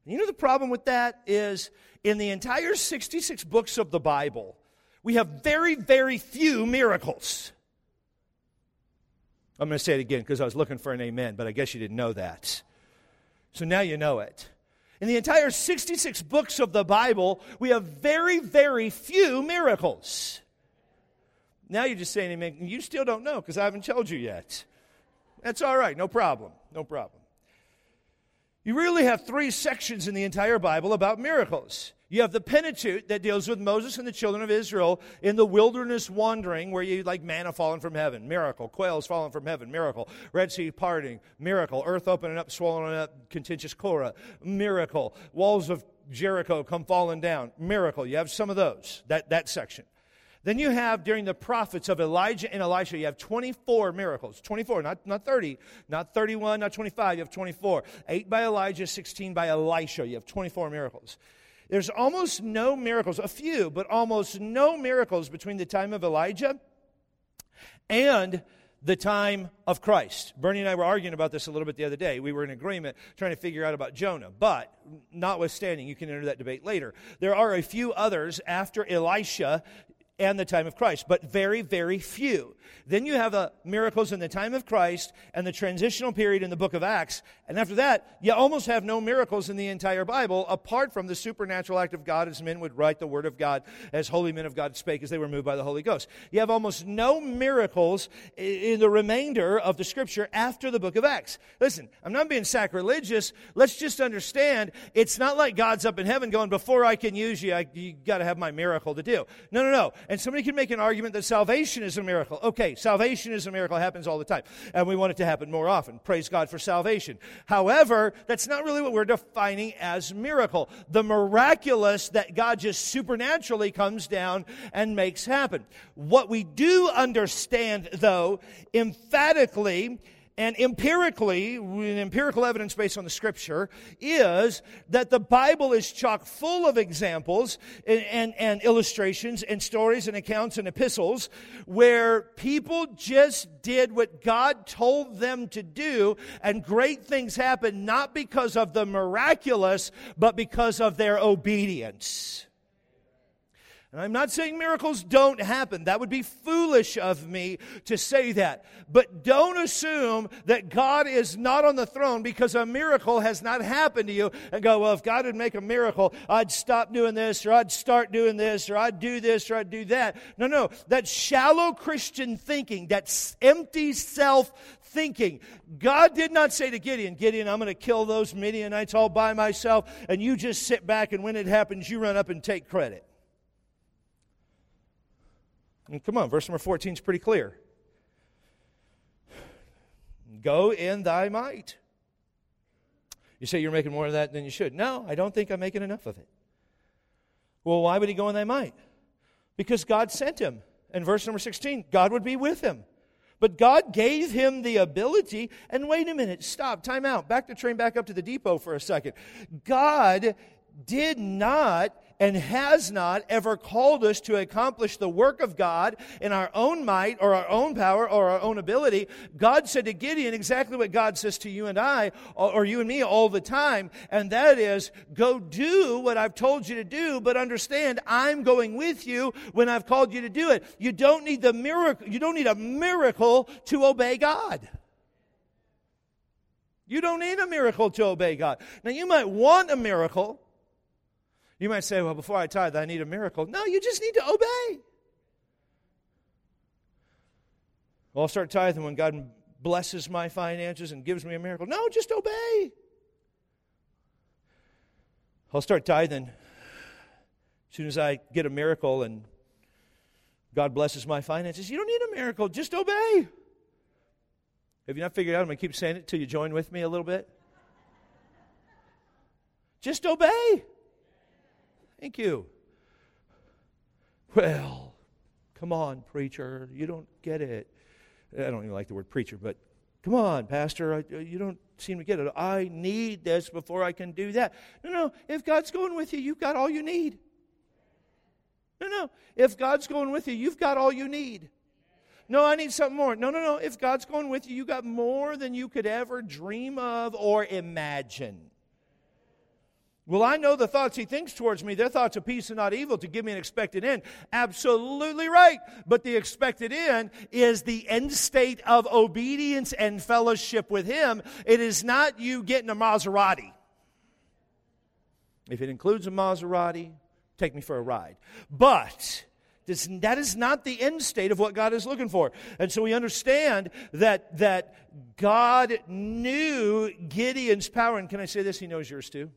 You know the problem with that is in the entire 66 books of the Bible, we have very, very few miracles. I'm going to say it again because I was looking for an amen, but I guess you didn't know that. So now you know it. In the entire 66 books of the Bible, we have very, very few miracles. Now you're just saying amen. You still don't know because I haven't told you yet. That's all right. No problem. No problem. You really have 3 sections in the entire Bible about miracles. You have the Pentateuch that deals with Moses and the children of Israel in the wilderness wandering where you like manna falling from heaven, miracle. Quails falling from heaven, miracle. Red Sea parting, miracle. Earth opening up, swallowing up contentious Korah, miracle. Walls of Jericho come falling down, miracle. You have some of those, that section. Then you have, during the prophets of Elijah and Elisha, you have 24 miracles. 24, not 30, not 31, not 25. You have 24. 8 by Elijah, 16 by Elisha. You have 24 miracles. There's almost no miracles, a few, but almost no miracles between the time of Elijah and the time of Christ. Bernie and I were arguing about this a little bit the other day. We were in agreement trying to figure out about Jonah. But, notwithstanding, you can enter that debate later. There are a few others after Elisha and the time of Christ, but very, very few. Then you have miracles in the time of Christ and the transitional period in the book of Acts. And after that, you almost have no miracles in the entire Bible apart from the supernatural act of God as men would write the word of God, as holy men of God spake as they were moved by the Holy Ghost. You have almost no miracles in the remainder of the Scripture after the book of Acts. Listen, I'm not being sacrilegious. Let's just understand, it's not like God's up in heaven going, before I can use you, you got to have my miracle to do. No. And somebody can make an argument that salvation is a miracle. Okay, salvation is a miracle. It happens all the time. And we want it to happen more often. Praise God for salvation. However, that's not really what we're defining as miracle. The miraculous that God just supernaturally comes down and makes happen. What we do understand, though, emphatically and empirically, with empirical evidence based on the Scripture, is that the Bible is chock full of examples and illustrations and stories and accounts and epistles where people just did what God told them to do, and great things happened not because of the miraculous, but because of their obedience. And I'm not saying miracles don't happen. That would be foolish of me to say that. But don't assume that God is not on the throne because a miracle has not happened to you and go, well, if God would make a miracle, I'd stop doing this, or I'd start doing this, or I'd do this, or I'd do that. No. That's shallow Christian thinking. That's empty self-thinking. God did not say to Gideon, I'm going to kill those Midianites all by myself, and you just sit back, and when it happens, you run up and take credit. And come on, verse number 14 is pretty clear. Go in thy might. You say you're making more of that than you should. No, I don't think I'm making enough of it. Well, why would he go in thy might? Because God sent him. And verse number 16, God would be with him. But God gave him the ability, and wait a minute, stop, time out, back the train back up to the depot for a second. God did not and has not ever called us to accomplish the work of God in our own might or our own power or our own ability. God said to Gideon exactly what God says to you and I, or you and me all the time, and that is, go do what I've told you to do, but understand I'm going with you when I've called you to do it. You don't need the miracle. You don't need a miracle to obey God. You don't need a miracle to obey God. Now, you might want a miracle. You might say, well, before I tithe, I need a miracle. No, you just need to obey. Well, I'll start tithing when God blesses my finances and gives me a miracle. No, just obey. I'll start tithing as soon as I get a miracle and God blesses my finances. You don't need a miracle. Just obey. Have you not figured out? I'm going to keep saying it till you join with me a little bit. Just obey. Thank you. Well, come on, preacher. You don't get it. I don't even like the word preacher, but come on, pastor. You don't seem to get it. I need this before I can do that. No. If God's going with you, you've got all you need. No. If God's going with you, you've got all you need. No, I need something more. No. If God's going with you, you got more than you could ever dream of or imagine. Well, I know the thoughts he thinks towards me. They're thoughts of peace and not evil, to give me an expected end. Absolutely right. But the expected end is the end state of obedience and fellowship with him. It is not you getting a Maserati. If it includes a Maserati, take me for a ride. But that is not the end state of what God is looking for. And so we understand that God knew Gideon's power. And can I say this? He knows yours too.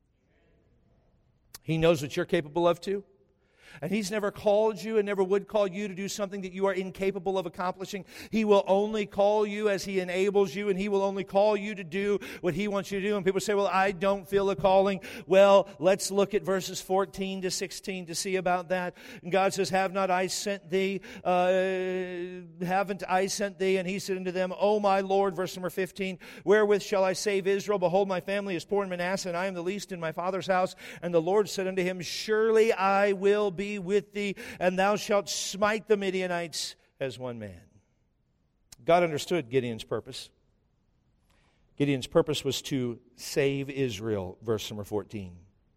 He knows what you're capable of too. And he's never called you and never would call you to do something that you are incapable of accomplishing. He will only call you as he enables you, and he will only call you to do what he wants you to do. And people say, well, I don't feel a calling. Well, let's look at verses 14 to 16 to see about that. And God says, haven't I sent thee? And he said unto them, O my Lord, verse number 15, wherewith shall I save Israel? Behold, my family is poor in Manasseh, and I am the least in my father's house. And the Lord said unto him, surely I will be with thee, and thou shalt smite the Midianites as one man. God understood Gideon's purpose. Gideon's purpose was to save Israel, verse number 14.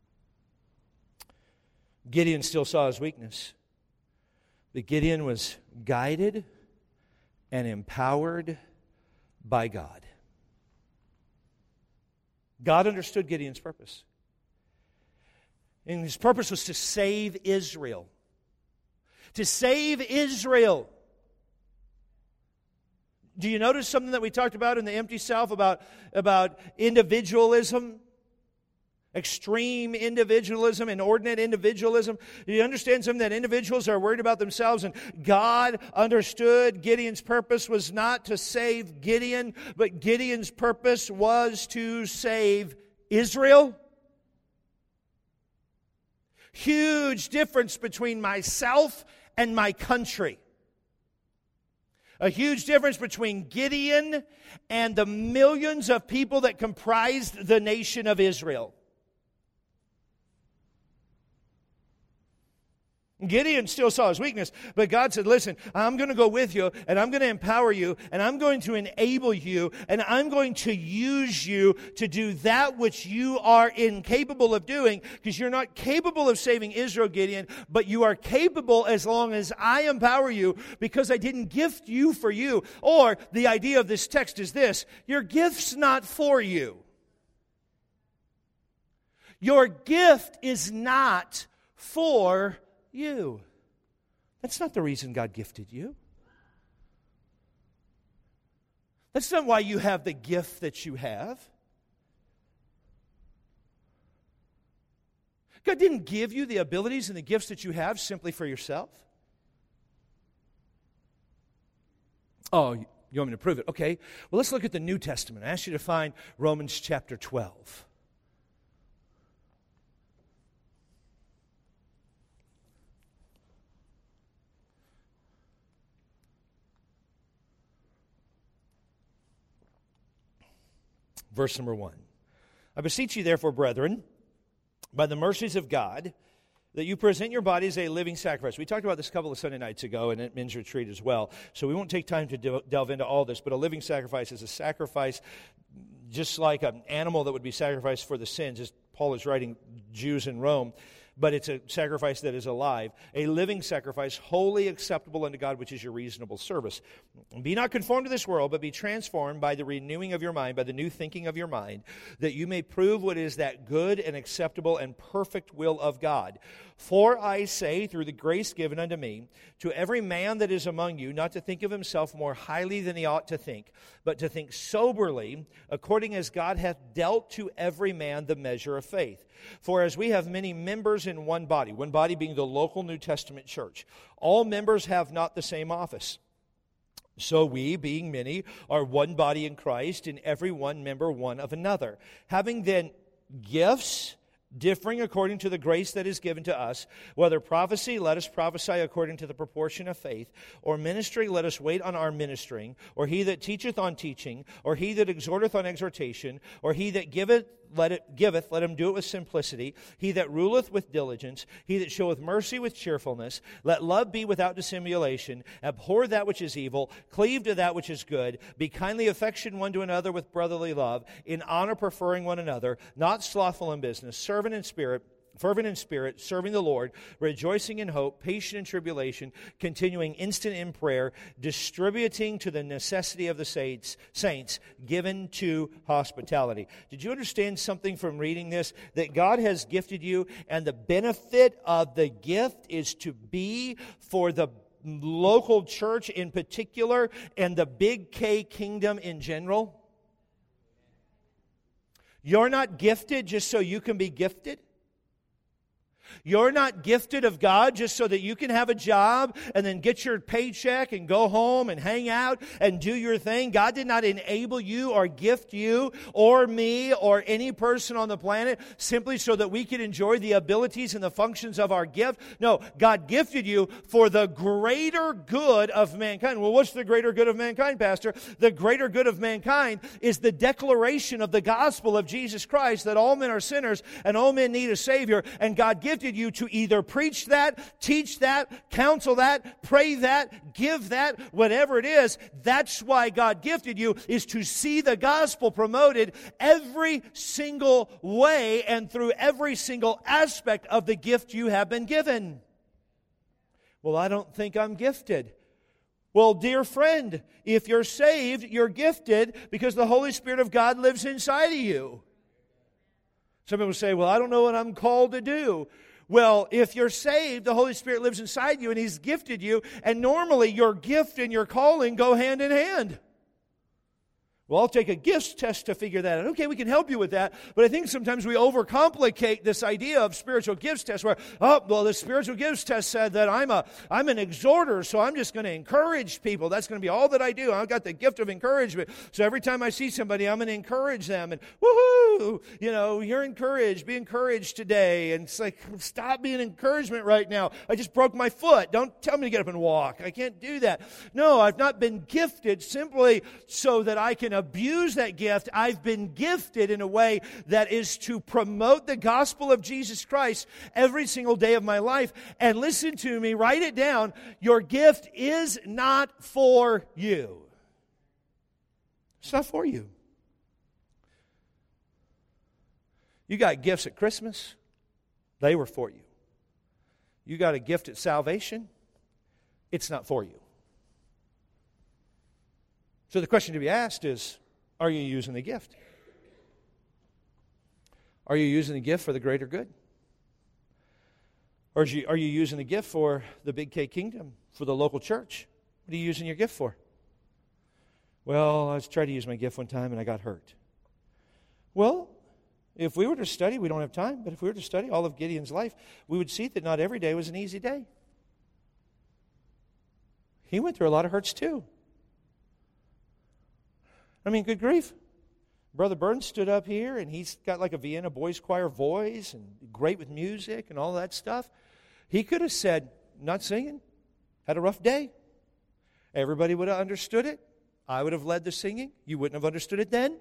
Gideon still saw his weakness, but Gideon was guided and empowered by God. God understood Gideon's purpose. And his purpose was to save Israel. To save Israel. Do you notice something that we talked about in the Empty Self about individualism? Extreme individualism, inordinate individualism. Do you understand something? That individuals are worried about themselves, and God understood Gideon's purpose was not to save Gideon, but Gideon's purpose was to save Israel. Huge difference between myself and my country. A huge difference between Gideon and the millions of people that comprised the nation of Israel. Gideon still saw his weakness, but God said, listen, I'm going to go with you, and I'm going to empower you, and I'm going to enable you, and I'm going to use you to do that which you are incapable of doing, because you're not capable of saving Israel, Gideon, but you are capable as long as I empower you, because I didn't gift you for you. Or the idea of this text is this: your gift's not for you. Your gift is not for you. That's not the reason God gifted you. That's not why you have the gift that you have. God didn't give you the abilities and the gifts that you have simply for yourself. Oh, you want me to prove it? Okay. Well, let's look at the New Testament. I ask you to find Romans chapter 12. Verse number 1. I beseech you, therefore, brethren, by the mercies of God, that you present your bodies a living sacrifice. We talked about this a couple of Sunday nights ago and at men's retreat as well, so we won't take time to delve into all this, but a living sacrifice is a sacrifice just like an animal that would be sacrificed for the sins, as Paul is writing Jews in Rome. But it's a sacrifice that is alive, a living sacrifice, wholly acceptable unto God, which is your reasonable service. Be not conformed to this world, but be transformed by the renewing of your mind, by the new thinking of your mind, that you may prove what is that good and acceptable and perfect will of God. For I say, through the grace given unto me, to every man that is among you, not to think of himself more highly than he ought to think, but to think soberly, according as God hath dealt to every man the measure of faith. For as we have many members in one body being the local New Testament church, all members have not the same office. So we, being many, are one body in Christ, and every one member one of another. Having then gifts differing according to the grace that is given to us, whether prophecy, let us prophesy according to the proportion of faith, or ministry, let us wait on our ministering, or he that teacheth on teaching, or he that exhorteth on exhortation, or he that giveth giveth, let him do it with simplicity. He that ruleth with diligence. He that showeth mercy with cheerfulness. Let love be without dissimulation. Abhor that which is evil. Cleave to that which is good. Be kindly affectioned one to another with brotherly love. In honor preferring one another. Not slothful in business. Fervent in spirit, serving the Lord, rejoicing in hope, patient in tribulation, continuing instant in prayer, distributing to the necessity of the saints, given to hospitality. Did you understand something from reading this? That God has gifted you, and the benefit of the gift is to be for the local church in particular, and the Big K kingdom in general. You're not gifted just so you can be gifted. You're not gifted of God just so that you can have a job and then get your paycheck and go home and hang out and do your thing. God did not enable you or gift you or me or any person on the planet simply so that we could enjoy the abilities and the functions of our gift. No, God gifted you for the greater good of mankind. Well, what's the greater good of mankind, Pastor? The greater good of mankind is the declaration of the gospel of Jesus Christ, that all men are sinners and all men need a Savior, and God gifted you to either preach that, teach that, counsel that, pray that, give that, whatever it is. That's why God gifted you, is to see the gospel promoted every single way and through every single aspect of the gift you have been given. Well, I don't think I'm gifted. Well, dear friend, if you're saved, you're gifted because the Holy Spirit of God lives inside of you. Some people say, well, I don't know what I'm called to do. Well, if you're saved, the Holy Spirit lives inside you and He's gifted you, and normally your gift and your calling go hand in hand. Well, I'll take a gifts test to figure that out. Okay, we can help you with that. But I think sometimes we overcomplicate this idea of spiritual gifts test where, the spiritual gifts test said that I'm an exhorter, so I'm just going to encourage people. That's going to be all that I do. I've got the gift of encouragement. So every time I see somebody, I'm going to encourage them. And woohoo, you're encouraged. Be encouraged today. And it's like, stop being encouragement right now. I just broke my foot. Don't tell me to get up and walk. I can't do that. No, I've not been gifted simply so that I can abuse that gift. I've been gifted in a way that is to promote the gospel of Jesus Christ every single day of my life. And listen to me, write it down. Your gift is not for you. It's not for you. You got gifts at Christmas. They were for you. You got a gift at salvation. It's not for you. So the question to be asked is, are you using the gift? Are you using the gift for the greater good? Or are you using the gift for the Big K kingdom, for the local church? What are you using your gift for? Well, I tried to use my gift one time and I got hurt. Well, if we were to study, we don't have time, but if we were to study all of Gideon's life, we would see that not every day was an easy day. He went through a lot of hurts too. I mean, good grief. Brother Burns stood up here, and he's got like a Vienna Boys Choir voice, and great with music and all that stuff. He could have said, not singing, had a rough day. Everybody would have understood it. I would have led the singing. You wouldn't have understood it then.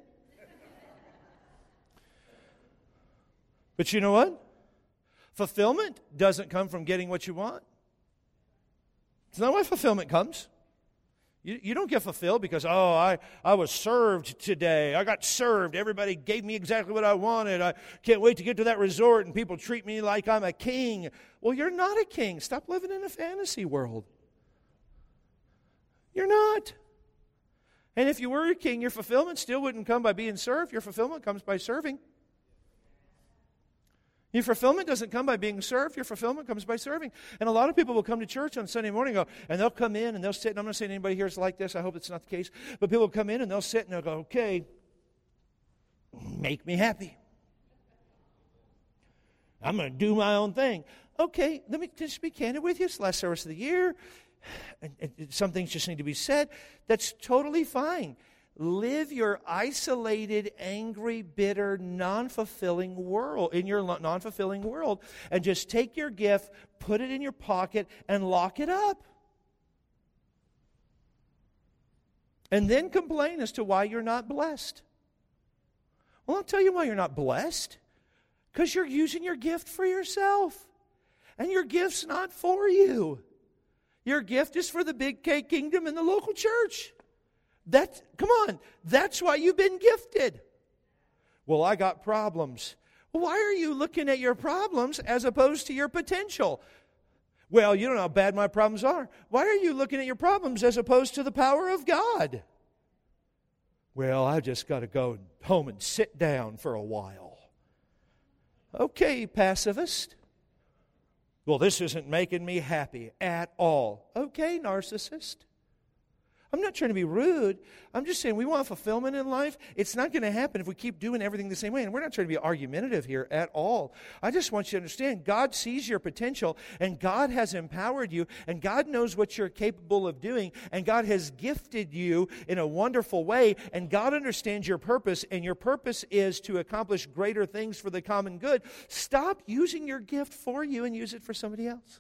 But you know what? Fulfillment doesn't come from getting what you want. It's not why fulfillment comes. You don't get fulfilled because, I was served today. I got served. Everybody gave me exactly what I wanted. I can't wait to get to that resort and people treat me like I'm a king. Well, you're not a king. Stop living in a fantasy world. You're not. And if you were a king, your fulfillment still wouldn't come by being served. Your fulfillment comes by serving. Your fulfillment doesn't come by being served. Your fulfillment comes by serving. And a lot of people will come to church on Sunday morning and they'll come in and they'll sit. And I'm not saying anybody here is like this. I hope it's not the case. But people will come in and they'll sit and they'll go, okay, make me happy. I'm going to do my own thing. Okay, let me just be candid with you. It's the last service of the year. And some things just need to be said. That's totally fine. Live your isolated, angry, bitter, non-fulfilling world, in your non-fulfilling world, and just take your gift, put it in your pocket, and lock it up. And then complain as to why you're not blessed. Well, I'll tell you why you're not blessed. Because you're using your gift for yourself. And your gift's not for you. Your gift is for the Big K Kingdom and the local church. Come on, that's why you've been gifted. Well, I got problems. Why are you looking at your problems as opposed to your potential? Well, you don't know how bad my problems are. Why are you looking at your problems as opposed to the power of God? Well, I just got to go home and sit down for a while. Okay, pacifist. Well, this isn't making me happy at all. Okay, narcissist. I'm not trying to be rude. I'm just saying we want fulfillment in life. It's not going to happen if we keep doing everything the same way. And we're not trying to be argumentative here at all. I just want you to understand God sees your potential, and God has empowered you, and God knows what you're capable of doing, and God has gifted you in a wonderful way, and God understands your purpose, and your purpose is to accomplish greater things for the common good. Stop using your gift for you and use it for somebody else.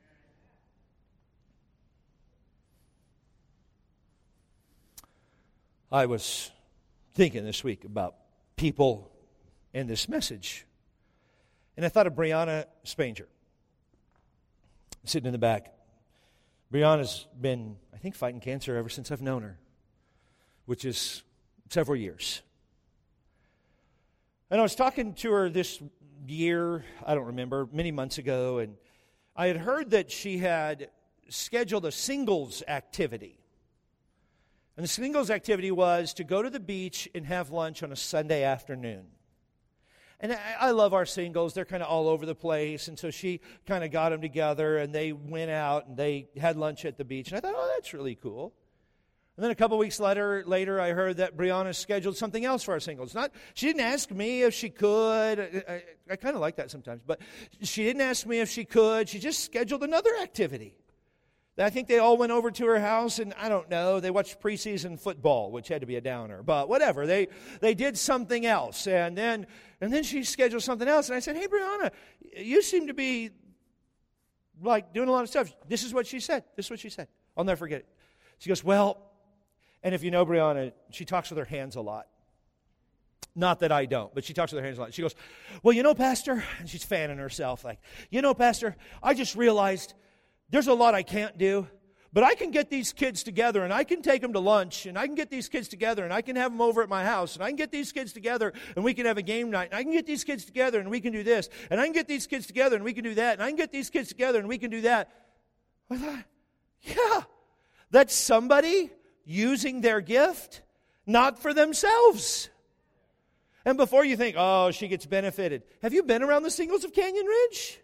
I was thinking this week about people in this message. And I thought of Brianna Spanger, sitting in the back. Brianna's been, I think, fighting cancer ever since I've known her, which is several years. And I was talking to her this year, I don't remember, many months ago, and I had heard that she had scheduled a singles activity. And the singles activity was to go to the beach and have lunch on a Sunday afternoon. And I love our singles. They're kind of all over the place. And so she kind of got them together, and they went out, and they had lunch at the beach. And I thought, oh, that's really cool. And then a couple weeks later, I heard that Brianna scheduled something else for our singles. She didn't ask me if she could. I kind of like that sometimes. But she didn't ask me if she could. She just scheduled another activity. I think they all went over to her house, and I don't know, they watched preseason football, which had to be a downer. But whatever, they did something else. And then she scheduled something else. And I said, hey, Brianna, you seem to be like doing a lot of stuff. This is what she said. I'll never forget it. She goes, well, and if you know Brianna, she talks with her hands a lot. Not that I don't, but she talks with her hands a lot. She goes, well, you know, Pastor, and she's fanning herself like, you know, Pastor, I just realized there's a lot I can't do, but I can get these kids together, and I can take them to lunch, and I can get these kids together, and I can have them over at my house, and I can get these kids together, and we can have a game night, and I can get these kids together, and we can do this, and I can get these kids together, and we can do that, and I can get these kids together, and we can do that. I thought, yeah, that's somebody using their gift, not for themselves. And before you think, oh, she gets benefited, have you been around the singles of Canyon Ridge?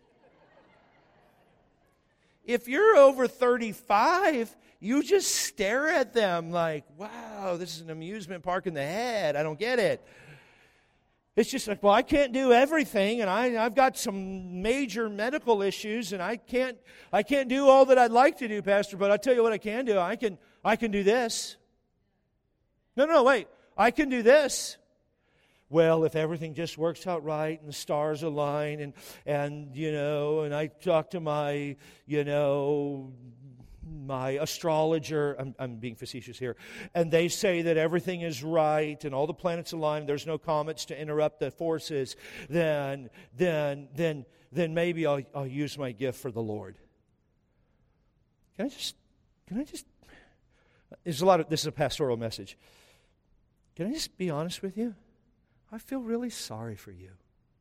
If you're over 35, you just stare at them like, wow, this is an amusement park in the head. I don't get it. It's just like, well, I can't do everything, and I've got some major medical issues, and I can't do all that I'd like to do, Pastor, but I'll tell you what I can do. I can do this. No, wait. I can do this. Well, if everything just works out right and the stars align and you know, and I talk to my, you know, my astrologer, I'm being facetious here, and they say that everything is right and all the planets align, there's no comets to interrupt the forces, then maybe I'll use my gift for the Lord. Can I just this is a pastoral message. Can I just be honest with you? I feel really sorry for you.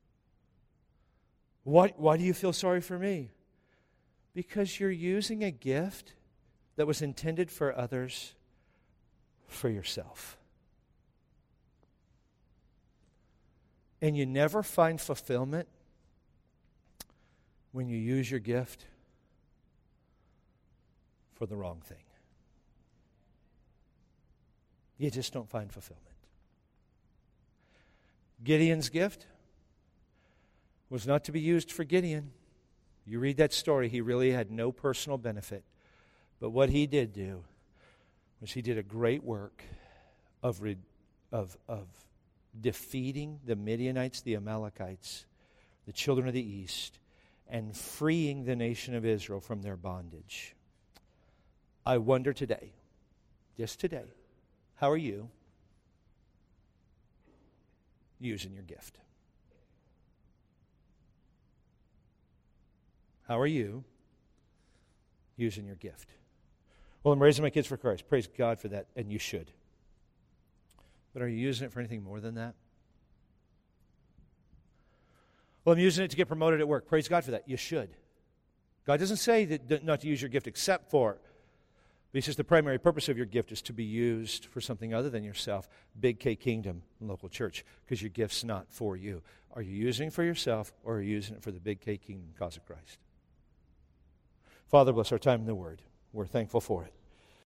Why do you feel sorry for me? Because you're using a gift that was intended for others for yourself. And you never find fulfillment when you use your gift for the wrong thing. You just don't find fulfillment. Gideon's gift was not to be used for Gideon. You read that story, he really had no personal benefit. But what he did do was he did a great work of defeating the Midianites, the Amalekites, the children of the east, and freeing the nation of Israel from their bondage. I wonder today, just today, how are you using your gift? How are you using your gift? Well, I'm raising my kids for Christ. Praise God for that, and you should. But are you using it for anything more than that? Well, I'm using it to get promoted at work. Praise God for that. You should. God doesn't say that not to use your gift except for, but He says the primary purpose of your gift is to be used for something other than yourself. Big K Kingdom, local church, because your gift's not for you. Are you using it for yourself, or are you using it for the Big K Kingdom cause of Christ? Father, bless our time in the Word. We're thankful for it.